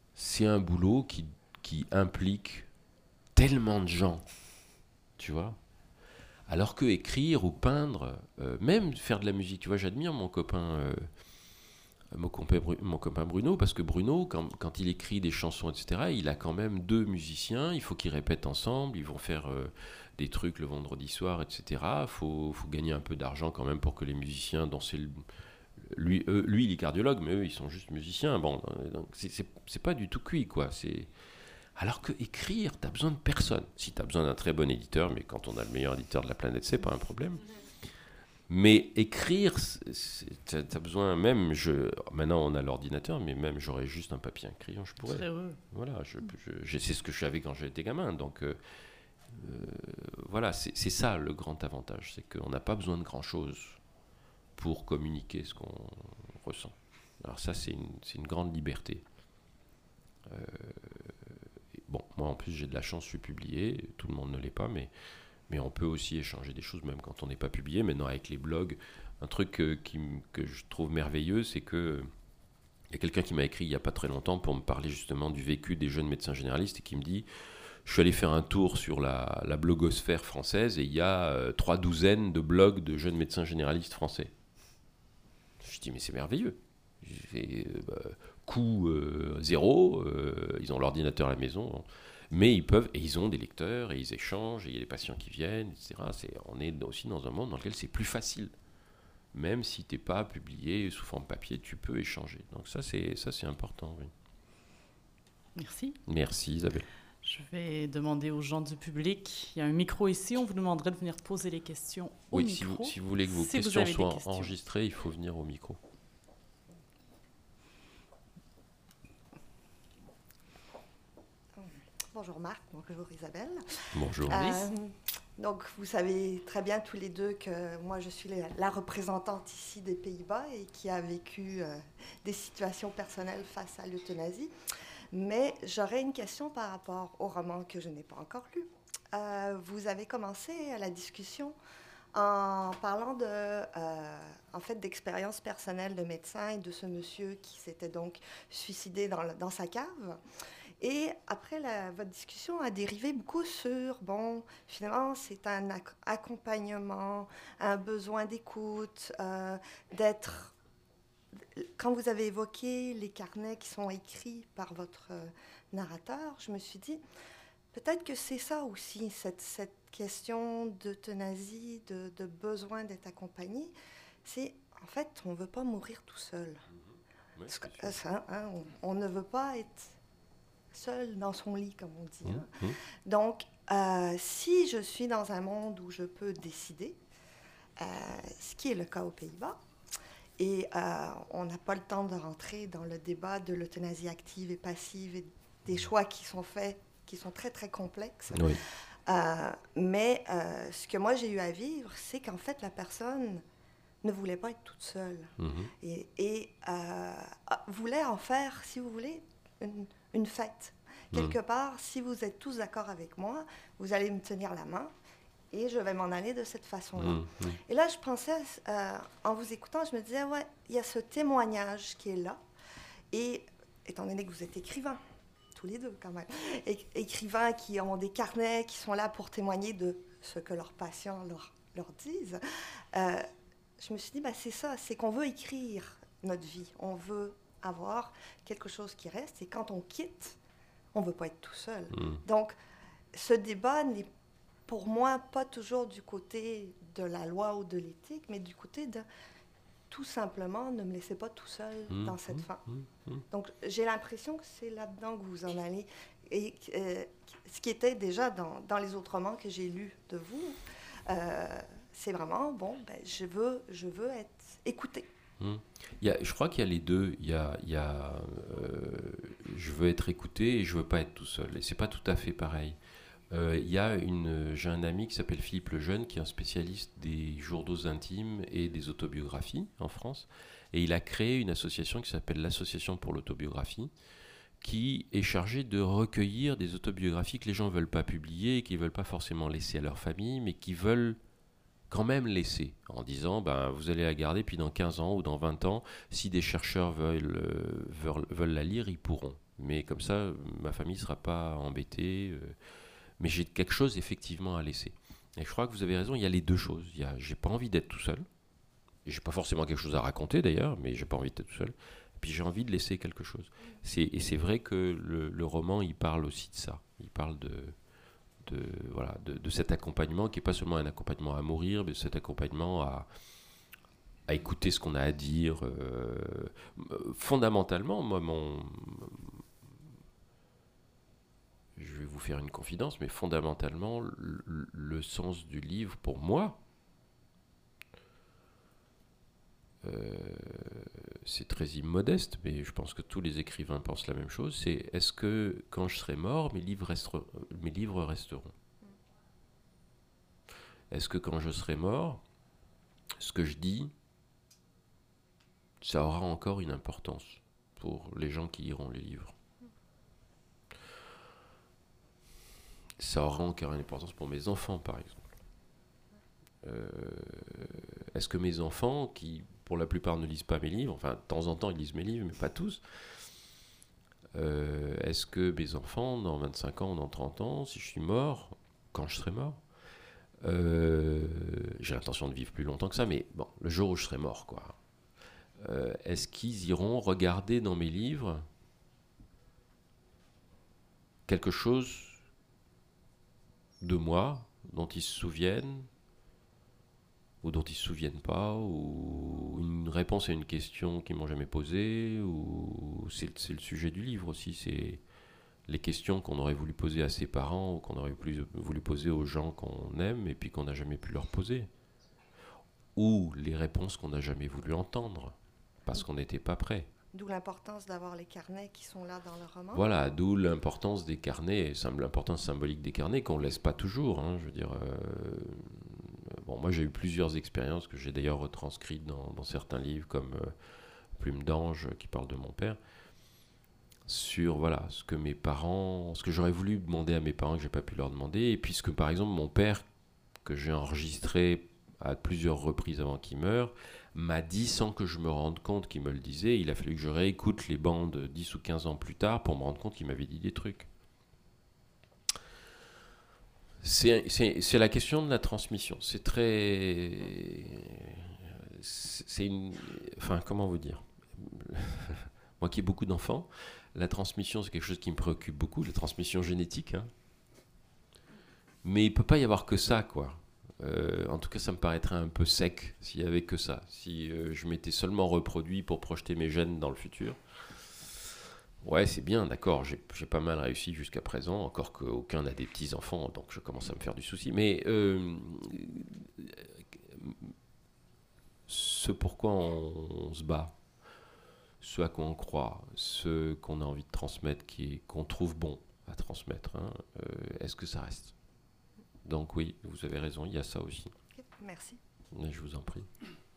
c'est un boulot qui, qui implique tellement de gens, tu vois. Alors que écrire ou peindre, euh, même faire de la musique, tu vois, j'admire mon copain, euh, mon, copain mon copain Bruno, parce que Bruno, quand, quand il écrit des chansons, et cetera, il a quand même deux musiciens, il faut qu'ils répètent ensemble, ils vont faire euh, des trucs le vendredi soir, et cetera. Il faut, faut gagner un peu d'argent quand même pour que les musiciens, dont c'est le, lui, eux, lui, il est cardiologue, mais eux, ils sont juste musiciens. Bon, donc c'est, c'est, c'est pas du tout cuit, quoi. C'est... Alors que écrire, tu as besoin de personne. Si tu as besoin d'un très bon éditeur, mais quand on a le meilleur éditeur de la planète, c'est pas un problème. Mais écrire, tu as besoin même, je, maintenant on a l'ordinateur, mais même j'aurais juste un papier, un crayon, je pourrais. Voilà, je, je, je, c'est ce que je savais quand j'étais gamin. Donc euh, euh, voilà, c'est, c'est ça le grand avantage, c'est qu'on n'a pas besoin de grand-chose pour communiquer ce qu'on ressent. Alors ça, c'est une, c'est une grande liberté. Euh, Bon, moi en plus j'ai de la chance, je suis publié, tout le monde ne l'est pas, mais, mais on peut aussi échanger des choses même quand on n'est pas publié. Maintenant avec les blogs, un truc euh, qui, que je trouve merveilleux, c'est que il y a quelqu'un qui m'a écrit il n'y a pas très longtemps pour me parler justement du vécu des jeunes médecins généralistes et qui me dit, je suis allé faire un tour sur la, la blogosphère française et il y a euh, trois douzaines de blogs de jeunes médecins généralistes français. Je dis mais c'est merveilleux. J'ai fait, euh, bah, coût euh, zéro, euh, ils ont l'ordinateur à la maison, mais ils peuvent, et ils ont des lecteurs, et ils échangent, et il y a des patients qui viennent, et cetera. C'est, on est aussi dans un monde dans lequel c'est plus facile. Même si tu n'es pas publié sous forme papier, tu peux échanger. Donc ça, c'est, ça, c'est important. Oui. Merci. Merci Isabelle. Je vais demander aux gens du public, il y a un micro ici, on vous demanderait de venir poser les questions au oui, micro. Si vous, si vous voulez que vos si questions vous soient questions. enregistrées, il faut venir au micro. Bonjour Marc, bonjour Isabelle. Bonjour. Euh, donc vous savez très bien tous les deux que moi je suis la, la représentante ici des Pays-Bas et qui a vécu euh, des situations personnelles face à l'euthanasie. Mais j'aurais une question par rapport au roman que je n'ai pas encore lu. Euh, vous avez commencé la discussion en parlant de, euh, en fait, d'expériences personnelles de médecin et de ce monsieur qui s'était donc suicidé dans, le, dans sa cave. Et après, la, votre discussion a dérivé beaucoup sur, bon, finalement, c'est un ac- accompagnement, un besoin d'écoute, euh, d'être... Quand vous avez évoqué les carnets qui sont écrits par votre euh, narrateur, je me suis dit, peut-être que c'est ça aussi, cette, cette question d'euthanasie, de, de besoin d'être accompagné. C'est, en fait, on ne veut pas mourir tout seul. Mmh. Oui, euh, ça, hein, on, on ne veut pas être seul dans son lit, comme on dit. Hein. Mmh. Donc, euh, si je suis dans un monde où je peux décider, euh, ce qui est le cas aux Pays-Bas, et euh, on n'a pas le temps de rentrer dans le débat de l'euthanasie active et passive et des choix qui sont faits, qui sont très, très complexes. Oui. Euh, mais euh, ce que moi, j'ai eu à vivre, c'est qu'en fait, la personne ne voulait pas être toute seule. Mmh. Et, et euh, voulait en faire, si vous voulez, une, une fête. Quelque mmh. part, si vous êtes tous d'accord avec moi, vous allez me tenir la main et je vais m'en aller de cette façon-là. Mmh. Et là, je pensais, euh, en vous écoutant, je me disais, ouais, il y a ce témoignage qui est là. Et étant donné que vous êtes écrivain, tous les deux quand même, é- écrivains qui ont des carnets, qui sont là pour témoigner de ce que leurs patients leur, leur disent, euh, je me suis dit, bah, c'est ça, c'est qu'on veut écrire notre vie, on veut avoir quelque chose qui reste, et quand on quitte, on ne veut pas être tout seul. Mmh. Donc, ce débat n'est pour moi pas toujours du côté de la loi ou de l'éthique, mais du côté de tout simplement ne me laissez pas tout seul mmh. dans cette mmh. fin. Mmh. Donc, j'ai l'impression que c'est là-dedans que vous en allez. Et euh, ce qui était déjà dans, dans les autres romans que j'ai lus de vous, euh, c'est vraiment, bon, ben, je veux, je veux être écoutée. Mmh. Il y a, je crois qu'il y a les deux. Il y a, il y a euh, je veux être écouté et je veux pas être tout seul. Et c'est pas tout à fait pareil. Euh, il y a une, j'ai un ami qui s'appelle Philippe Lejeune, qui est un spécialiste des journaux intimes et des autobiographies en France. Et il a créé une association qui s'appelle l'Association pour l'autobiographie, qui est chargée de recueillir des autobiographies que les gens ne veulent pas publier et qu'ils ne veulent pas forcément laisser à leur famille, mais qui veulent quand même laisser, en disant, ben, vous allez la garder, puis dans quinze ans ou dans vingt ans, si des chercheurs veulent, veulent, veulent la lire, ils pourront. Mais comme ça, ma famille ne sera pas embêtée. Euh, mais j'ai quelque chose effectivement à laisser. Et je crois que vous avez raison, il y a les deux choses. Il y a, j'ai pas envie d'être tout seul. Et j'ai pas forcément quelque chose à raconter d'ailleurs, mais j'ai pas envie d'être tout seul. Et puis j'ai envie de laisser quelque chose. C'est, et c'est vrai que le, le roman, il parle aussi de ça. Il parle de, de, voilà, de, de cet accompagnement qui n'est pas seulement un accompagnement à mourir, mais cet accompagnement à, à écouter ce qu'on a à dire. Euh, fondamentalement, moi, mon... je vais vous faire une confidence, mais fondamentalement, le, le sens du livre, pour moi, euh, c'est très immodeste, mais je pense que tous les écrivains pensent la même chose, c'est est-ce que quand je serai mort, mes livres, resteront, mes livres resteront ? Est-ce que quand je serai mort, ce que je dis, ça aura encore une importance pour les gens qui liront les livres ? Ça aura encore une importance pour mes enfants, par exemple. Euh, est-ce que mes enfants, qui pour la plupart ne lisent pas mes livres, enfin de temps en temps ils lisent mes livres, mais pas tous, euh, est-ce que mes enfants, dans vingt-cinq ans, dans trente ans, si je suis mort, quand je serai mort, euh, j'ai l'intention de vivre plus longtemps que ça, mais bon, le jour où je serai mort, quoi, euh, est-ce qu'ils iront regarder dans mes livres quelque chose de moi dont ils se souviennent ou dont ils ne se souviennent pas, ou une réponse à une question qu'ils ne m'ont jamais posée, ou c'est, c'est le sujet du livre aussi, c'est les questions qu'on aurait voulu poser à ses parents, ou qu'on aurait voulu poser aux gens qu'on aime, et puis qu'on n'a jamais pu leur poser. Ou les réponses qu'on n'a jamais voulu entendre, parce qu'on n'était pas prêt. D'où l'importance d'avoir les carnets qui sont là dans le roman. Voilà, d'où l'importance des carnets, l'importance symbolique des carnets qu'on ne laisse pas toujours, hein, je veux dire... Euh, Bon, moi, j'ai eu plusieurs expériences que j'ai d'ailleurs retranscrites dans, dans certains livres, comme euh, Plume d'ange, qui parle de mon père, sur voilà, ce que mes parents, ce que j'aurais voulu demander à mes parents que j'ai pas pu leur demander, et puis ce que, par exemple, mon père, que j'ai enregistré à plusieurs reprises avant qu'il meure, m'a dit sans que je me rende compte qu'il me le disait. Il a fallu que je réécoute les bandes dix ou quinze ans plus tard pour me rendre compte qu'il m'avait dit des trucs. C'est, c'est, c'est la question de la transmission. C'est très... C'est une... Enfin, comment vous dire ? Moi qui ai beaucoup d'enfants, la transmission, c'est quelque chose qui me préoccupe beaucoup, la transmission génétique. Hein. Mais il ne peut pas y avoir que ça, quoi. Euh, en tout cas, ça me paraîtrait un peu sec s'il n'y avait que ça. Si euh, je m'étais seulement reproduit pour projeter mes gènes dans le futur... Ouais, c'est bien, d'accord, j'ai, j'ai pas mal réussi jusqu'à présent, encore qu'aucun n'a des petits-enfants, donc je commence à me faire du souci. Mais euh, ce pourquoi on, on se bat, ce à quoi on croit, ce qu'on a envie de transmettre, qui est, qu'on trouve bon à transmettre, hein, euh, est-ce que ça reste ? Donc oui, vous avez raison, il y a ça aussi. Okay, merci. Mais je vous en prie.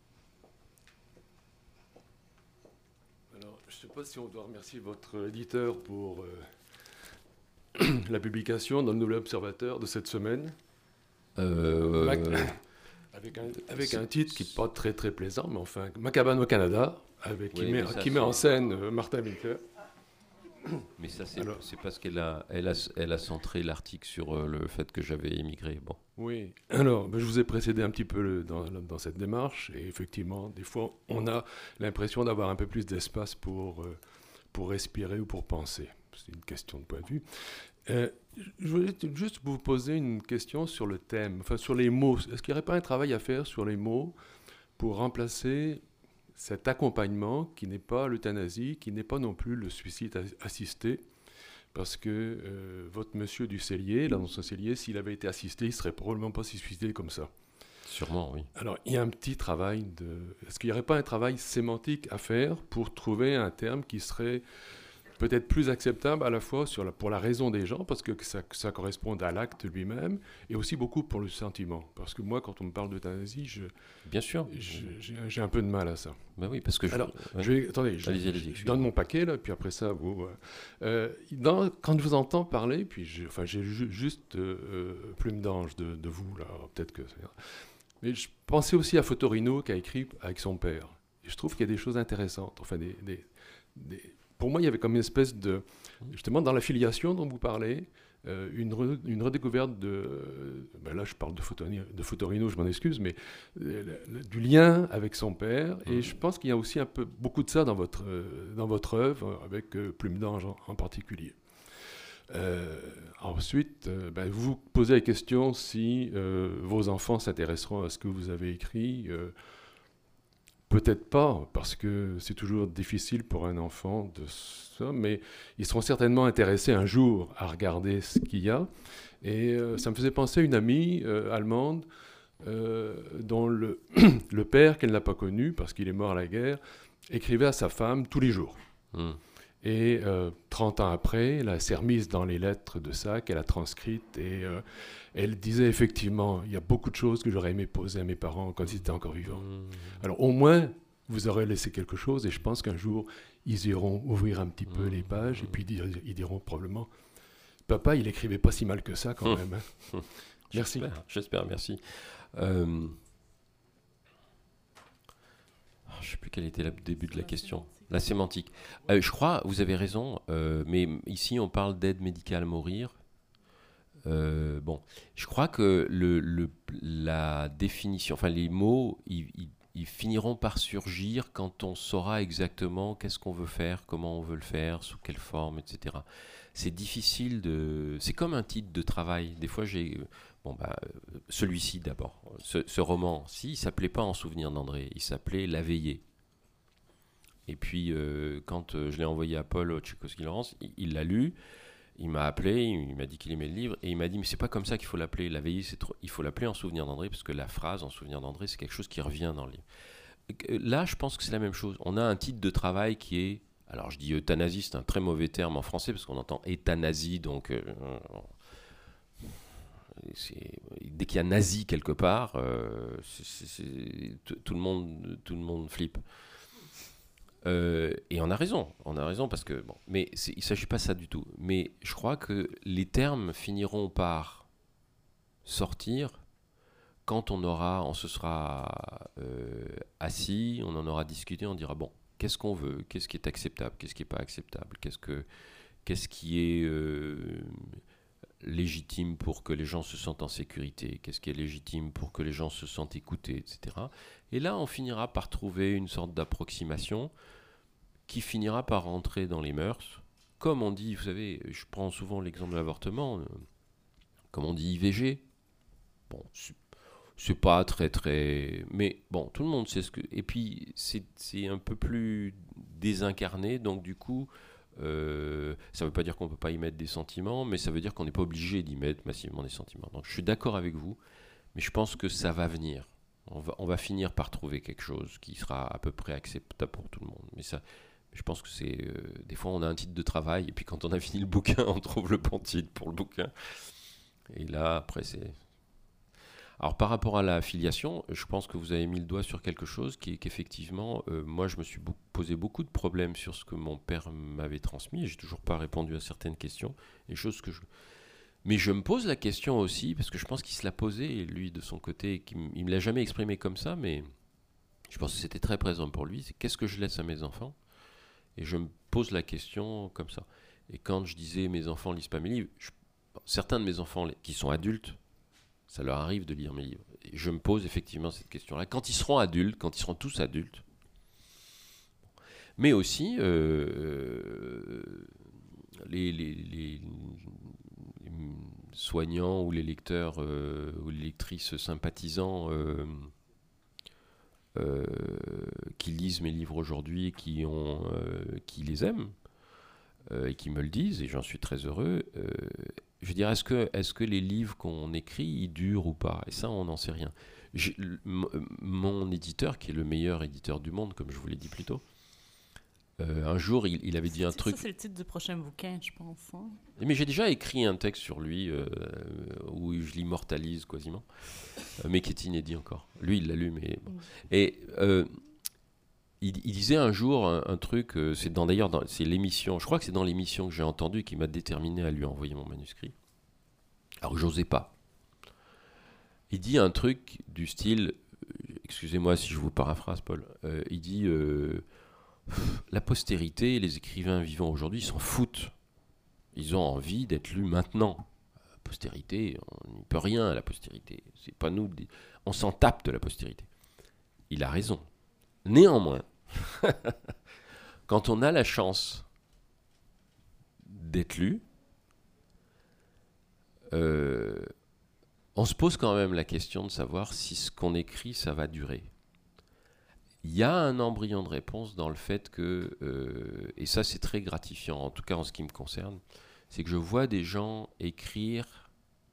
Alors, je ne sais pas si on doit remercier votre éditeur pour euh, la publication dans le Nouvel Observateur de cette semaine. Euh, Mac- avec un, avec un titre qui n'est pas très très plaisant, mais enfin, Ma cabane au Canada, avec, oui, qui, met, ça, qui met en scène euh, Martin Winkler. Mais ça, c'est, Alors, c'est parce qu'elle a, elle a, elle a centré l'article sur euh, le fait que j'avais émigré. Bon. Oui, alors ben, je vous ai précédé un petit peu le, dans, dans cette démarche, et effectivement, des fois, on a l'impression d'avoir un peu plus d'espace pour, euh, pour respirer ou pour penser. C'est une question de point de vue. Euh, je voulais juste vous poser une question sur le thème, enfin sur les mots. Est-ce qu'il n'y aurait pas un travail à faire sur les mots pour remplacer cet accompagnement qui n'est pas l'euthanasie, qui n'est pas non plus le suicide assisté? Parce que euh, votre monsieur du cellier, là dans son cellier, s'il avait été assisté, il ne serait probablement pas si suicidé comme ça. Sûrement, oui. Alors, il y a un petit travail de... Est-ce qu'il n'y aurait pas un travail sémantique à faire pour trouver un terme qui serait peut-être plus acceptable à la fois sur la, pour la raison des gens, parce que ça, ça correspond à l'acte lui-même, et aussi beaucoup pour le sentiment. Parce que moi, quand on me parle d'euthanasie, je, Bien sûr. je, j'ai, j'ai un peu de mal à ça. Ben oui, parce que je... Alors, ouais. je vais, attendez, je, Allez-y, allez-y, je donne mon paquet, là, puis après ça, vous... Euh, dans, quand je vous entends parler, puis je, enfin, j'ai ju- juste euh, Plume d'ange de, de vous, là, alors peut-être que... Mais je pensais aussi à Fotorino, qui a écrit avec son père. Et je trouve qu'il y a des choses intéressantes, enfin, des... des, des pour moi, il y avait comme une espèce de... Justement, dans la filiation dont vous parlez, euh, une, re, une redécouverte de... Euh, ben là, je parle de Fotorino, de Fotorino je m'en excuse, mais euh, le, du lien avec son père. Et je pense qu'il y a aussi un peu, beaucoup de ça dans votre, euh, dans votre œuvre, avec euh, Plume d'Ange en, en particulier. Euh, ensuite, euh, ben, vous vous posez la question si euh, vos enfants s'intéresseront à ce que vous avez écrit. Euh, peut-être pas, parce que c'est toujours difficile pour un enfant de ça, mais ils seront certainement intéressés un jour à regarder ce qu'il y a. Et euh, ça me faisait penser à une amie euh, allemande euh, dont le, le père, qu'elle n'a pas connu parce qu'il est mort à la guerre, écrivait à sa femme tous les jours. Mmh. Et euh, trente ans après, elle s'est remise dans les lettres de ça qu'elle a transcrites et euh, elle disait effectivement, il y a beaucoup de choses que j'aurais aimé poser à mes parents quand ils étaient encore vivants. Mmh. Alors au moins, vous aurez laissé quelque chose et je pense qu'un jour, ils iront ouvrir un petit mmh. peu les pages et puis ils diront probablement, papa, il écrivait pas si mal que ça quand mmh. même. Hein. Merci. J'espère, j'espère, merci. Euh... Je ne sais plus quel était le début de la question. La sémantique. Euh, je crois, vous avez raison, euh, mais ici on parle d'aide médicale à mourir. Euh, bon, je crois que le, le, la définition, enfin les mots, ils, ils, ils finiront par surgir quand on saura exactement qu'est-ce qu'on veut faire, comment on veut le faire, sous quelle forme, et cetera. C'est difficile de... C'est comme un titre de travail. Des fois, j'ai... Bon, bah, celui-ci d'abord. Ce, ce roman-ci, il ne s'appelait pas En souvenir d'André, il s'appelait La Veillée. Et puis, euh, quand euh, je l'ai envoyé à Paul Tchaikovsky-Lawrence, il, il l'a lu, il m'a appelé, il m'a dit qu'il aimait le livre, et il m'a dit, mais c'est pas comme ça qu'il faut l'appeler. La Veillée, c'est trop... il faut l'appeler En souvenir d'André, parce que la phrase En souvenir d'André, c'est quelque chose qui revient dans le livre. Là, je pense que c'est la même chose. On a un titre de travail qui est... Alors, je dis euthanasie, c'est un très mauvais terme en français, parce qu'on entend euthanasie, donc... Euh, c'est, dès qu'il y a nazi quelque part, euh, c'est, c'est, c'est, tout, tout, le monde, tout le monde flippe. Euh, et on a raison, on a raison parce que bon, mais c'est, il ne s'agit pas de ça du tout. Mais je crois que les termes finiront par sortir quand on aura, on se sera euh, assis, on en aura discuté, on dira bon, qu'est-ce qu'on veut, qu'est-ce qui est acceptable, qu'est-ce qui n'est pas acceptable, qu'est-ce que, qu'est-ce qui est euh, légitime pour que les gens se sentent en sécurité, qu'est-ce qui est légitime pour que les gens se sentent écoutés, et cetera. Et là, on finira par trouver une sorte d'approximation qui finira par rentrer dans les mœurs. Comme on dit, vous savez, je prends souvent l'exemple de l'avortement, euh, comme on dit I V G, bon, c'est, c'est pas très très... Mais bon, tout le monde sait ce que... Et puis, c'est, c'est un peu plus désincarné, donc du coup... Euh, ça ne veut pas dire qu'on ne peut pas y mettre des sentiments, mais ça veut dire qu'on n'est pas obligé d'y mettre massivement des sentiments. Donc je suis d'accord avec vous, mais je pense que ça va venir. On va, on va finir par trouver quelque chose qui sera à peu près acceptable pour tout le monde. Mais ça, je pense que c'est... Euh, des fois, on a un titre de travail, et puis quand on a fini le bouquin, on trouve le bon titre pour le bouquin. Et là, après, c'est... Alors par rapport à la filiation, je pense que vous avez mis le doigt sur quelque chose qui est qu'effectivement, euh, moi je me suis bo- posé beaucoup de problèmes sur ce que mon père m'avait transmis, et j'ai toujours pas répondu à certaines questions, et choses que je... Mais je me pose la question aussi, parce que je pense qu'il se l'a posé, lui de son côté, qu'il m- il me l'a jamais exprimé comme ça, mais je pense que c'était très présent pour lui, c'est qu'est-ce que je laisse à mes enfants ? Et je me pose la question comme ça. Et quand je disais mes enfants lisent pas mes livres, je... certains de mes enfants qui sont adultes, ça leur arrive de lire mes livres. Et je me pose effectivement cette question-là. Quand ils seront adultes, quand ils seront tous adultes, mais aussi euh, les, les, les, les soignants ou les lecteurs euh, ou les lectrices sympathisants euh, euh, qui lisent mes livres aujourd'hui et qui, ont, euh, qui les aiment euh, et qui me le disent, et j'en suis très heureux. Euh, Je veux dire, est-ce que, est-ce que les livres qu'on écrit, ils durent ou pas ? Et ça, on n'en sait rien. J'ai, m- mon éditeur, qui est le meilleur éditeur du monde, comme je vous l'ai dit plus tôt, euh, un jour, il, il avait dit un ça, truc... Ça, c'est le titre du prochain bouquin, je pense. Hein? Mais j'ai déjà écrit un texte sur lui, euh, où je l'immortalise quasiment, euh, mais qui est inédit encore. Lui, il l'a lu, mais... Bon. Mm. Et... Euh, Il, il disait un jour un, un truc, euh, c'est dans, d'ailleurs dans, c'est l'émission, je crois que c'est dans l'émission que j'ai entendu qui m'a déterminé à lui envoyer mon manuscrit. Alors j'osais pas. Il dit un truc du style, euh, excusez-moi si je vous paraphrase Paul, euh, il dit euh, La postérité, les écrivains vivants aujourd'hui, ils s'en foutent. Ils ont envie d'être lus maintenant. La postérité, on n'y peut rien à la postérité. C'est pas nous. On s'en tape de la postérité. Il a raison. Néanmoins, quand on a la chance d'être lu, euh, on se pose quand même la question de savoir si ce qu'on écrit, ça va durer. Il y a un embryon de réponse dans le fait que, euh, et ça c'est très gratifiant, en tout cas en ce qui me concerne, c'est que je vois des gens écrire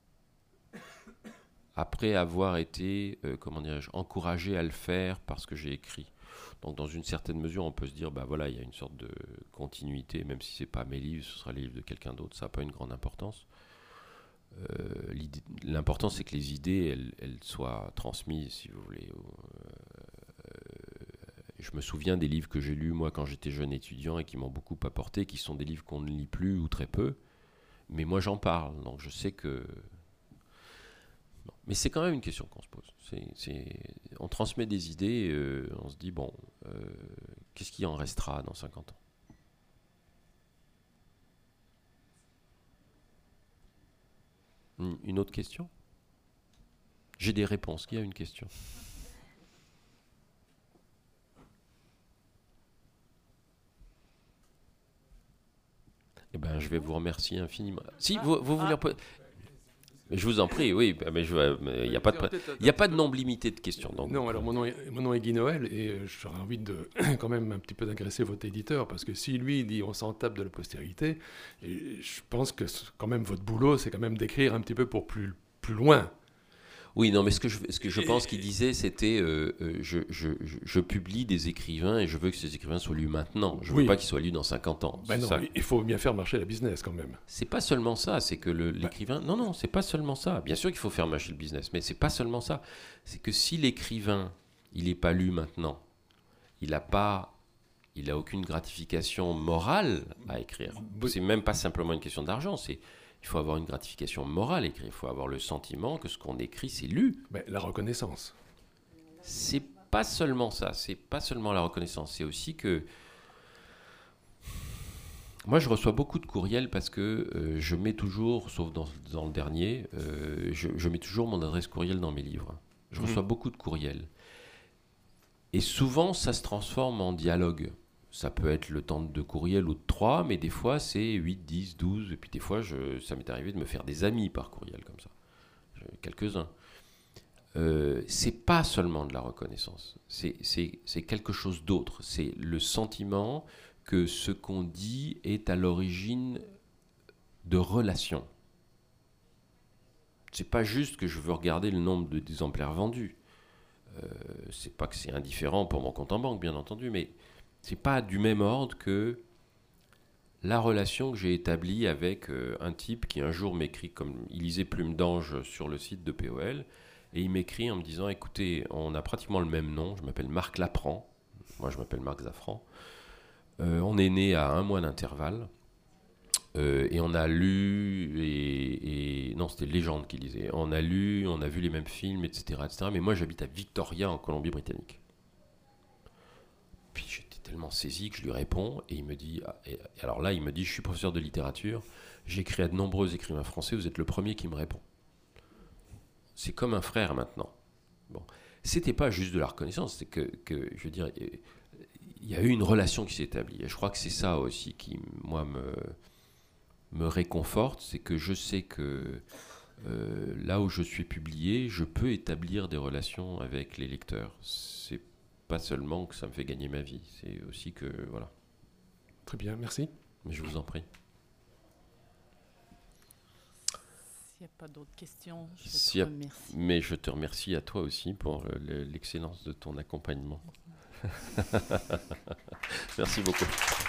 après avoir été, euh, comment dirais-je, encouragés à le faire parce que j'ai écrit. Donc dans une certaine mesure, on peut se dire, bah voilà, il y a une sorte de continuité, même si c'est pas mes livres, ce sera les livres de quelqu'un d'autre, ça n'a pas une grande importance. Euh, l'important c'est que les idées, elles, elles soient transmises, si vous voulez. Je me souviens des livres que j'ai lus, moi, quand j'étais jeune étudiant et qui m'ont beaucoup apporté, qui sont des livres qu'on ne lit plus ou très peu. Mais moi, j'en parle, donc je sais que... Non. Mais c'est quand même une question qu'on se pose. C'est, c'est... On transmet des idées, euh, on se dit, bon, euh, qu'est-ce qui en restera dans cinquante ans ? Une autre question ? J'ai des réponses. Qui a une question ? Eh ben, je vais vous remercier infiniment. Si, vous, vous voulez... Je vous en prie, oui, mais il n'y a pas de, il y a pas de non-limité de questions. Donc. Non, alors mon nom, est, mon nom est Guy Noël et j'aurais envie de quand même un petit peu d'agresser votre éditeur parce que si lui dit on s'en tape de la postérité, et je pense que quand même votre boulot c'est quand même d'écrire un petit peu pour plus, plus loin. Oui, non, mais ce que je, ce que je pense qu'il disait, c'était euh, euh, je, je, je, je publie des écrivains et je veux que ces écrivains soient lus maintenant. Je ne oui. veux pas qu'ils soient lus dans cinquante ans. Ben non, ça. Il faut bien faire marcher la business quand même. C'est pas seulement ça, c'est que le, l'écrivain... Ben. Non, non, c'est pas seulement ça. Bien sûr qu'il faut faire marcher le business, mais c'est pas seulement ça. C'est que si l'écrivain, il n'est pas lu maintenant, il n'a pas... Il n'a aucune gratification morale à écrire. C'est même pas simplement une question d'argent, c'est... Il faut avoir une gratification morale à écrire. Il faut avoir le sentiment que ce qu'on écrit, c'est lu. Ben, la reconnaissance. C'est pas seulement ça. C'est pas seulement la reconnaissance. C'est aussi que... Moi, je reçois beaucoup de courriels parce que euh, je mets toujours, sauf dans, dans le dernier, euh, je, je mets toujours mon adresse courriel dans mes livres. Je mmh. reçois beaucoup de courriels. Et souvent, ça se transforme en dialogue. Ça peut être le temps de deux courriels ou de trois, mais des fois c'est huit, dix, douze, et puis des fois je, ça m'est arrivé de me faire des amis par courriel comme ça, je, quelques-uns. Euh, c'est pas seulement de la reconnaissance, c'est, c'est, c'est quelque chose d'autre, c'est le sentiment que ce qu'on dit est à l'origine de relations. C'est pas juste que je veux regarder le nombre d'exemplaires vendus, euh, c'est pas que c'est indifférent pour mon compte en banque bien entendu, mais c'est pas du même ordre que la relation que j'ai établie avec euh, un type qui un jour m'écrit, comme il lisait Plume d'Ange sur le site de P O L, et il m'écrit en me disant, écoutez, on a pratiquement le même nom, je m'appelle Marc Lapran, moi je m'appelle Marc Zafran, euh, on est né à un mois d'intervalle, euh, et on a lu, et, et non c'était Légende qu'il lisait, on a lu, on a vu les mêmes films, et cetera, et cetera, mais moi j'habite à Victoria en Colombie-Britannique. Puis j'étais tellement saisi que je lui réponds et il me dit, et alors là il me dit, je suis professeur de littérature, j'écris à de nombreux écrivains français, vous êtes le premier qui me répond. C'est comme un frère maintenant. Bon, c'était pas juste de la reconnaissance, c'est que, que je veux dire, il y a eu une relation qui s'est établie. Et je crois que c'est ça aussi qui, moi, me, me réconforte, c'est que je sais que euh, là où je suis publié, je peux établir des relations avec les lecteurs. C'est pas seulement que ça me fait gagner ma vie, c'est aussi que, voilà. Très bien, merci. Mais je vous en prie. S'il n'y a pas d'autres questions, je si te remercie. Mais je te remercie à toi aussi pour l'excellence de ton accompagnement. Merci beaucoup.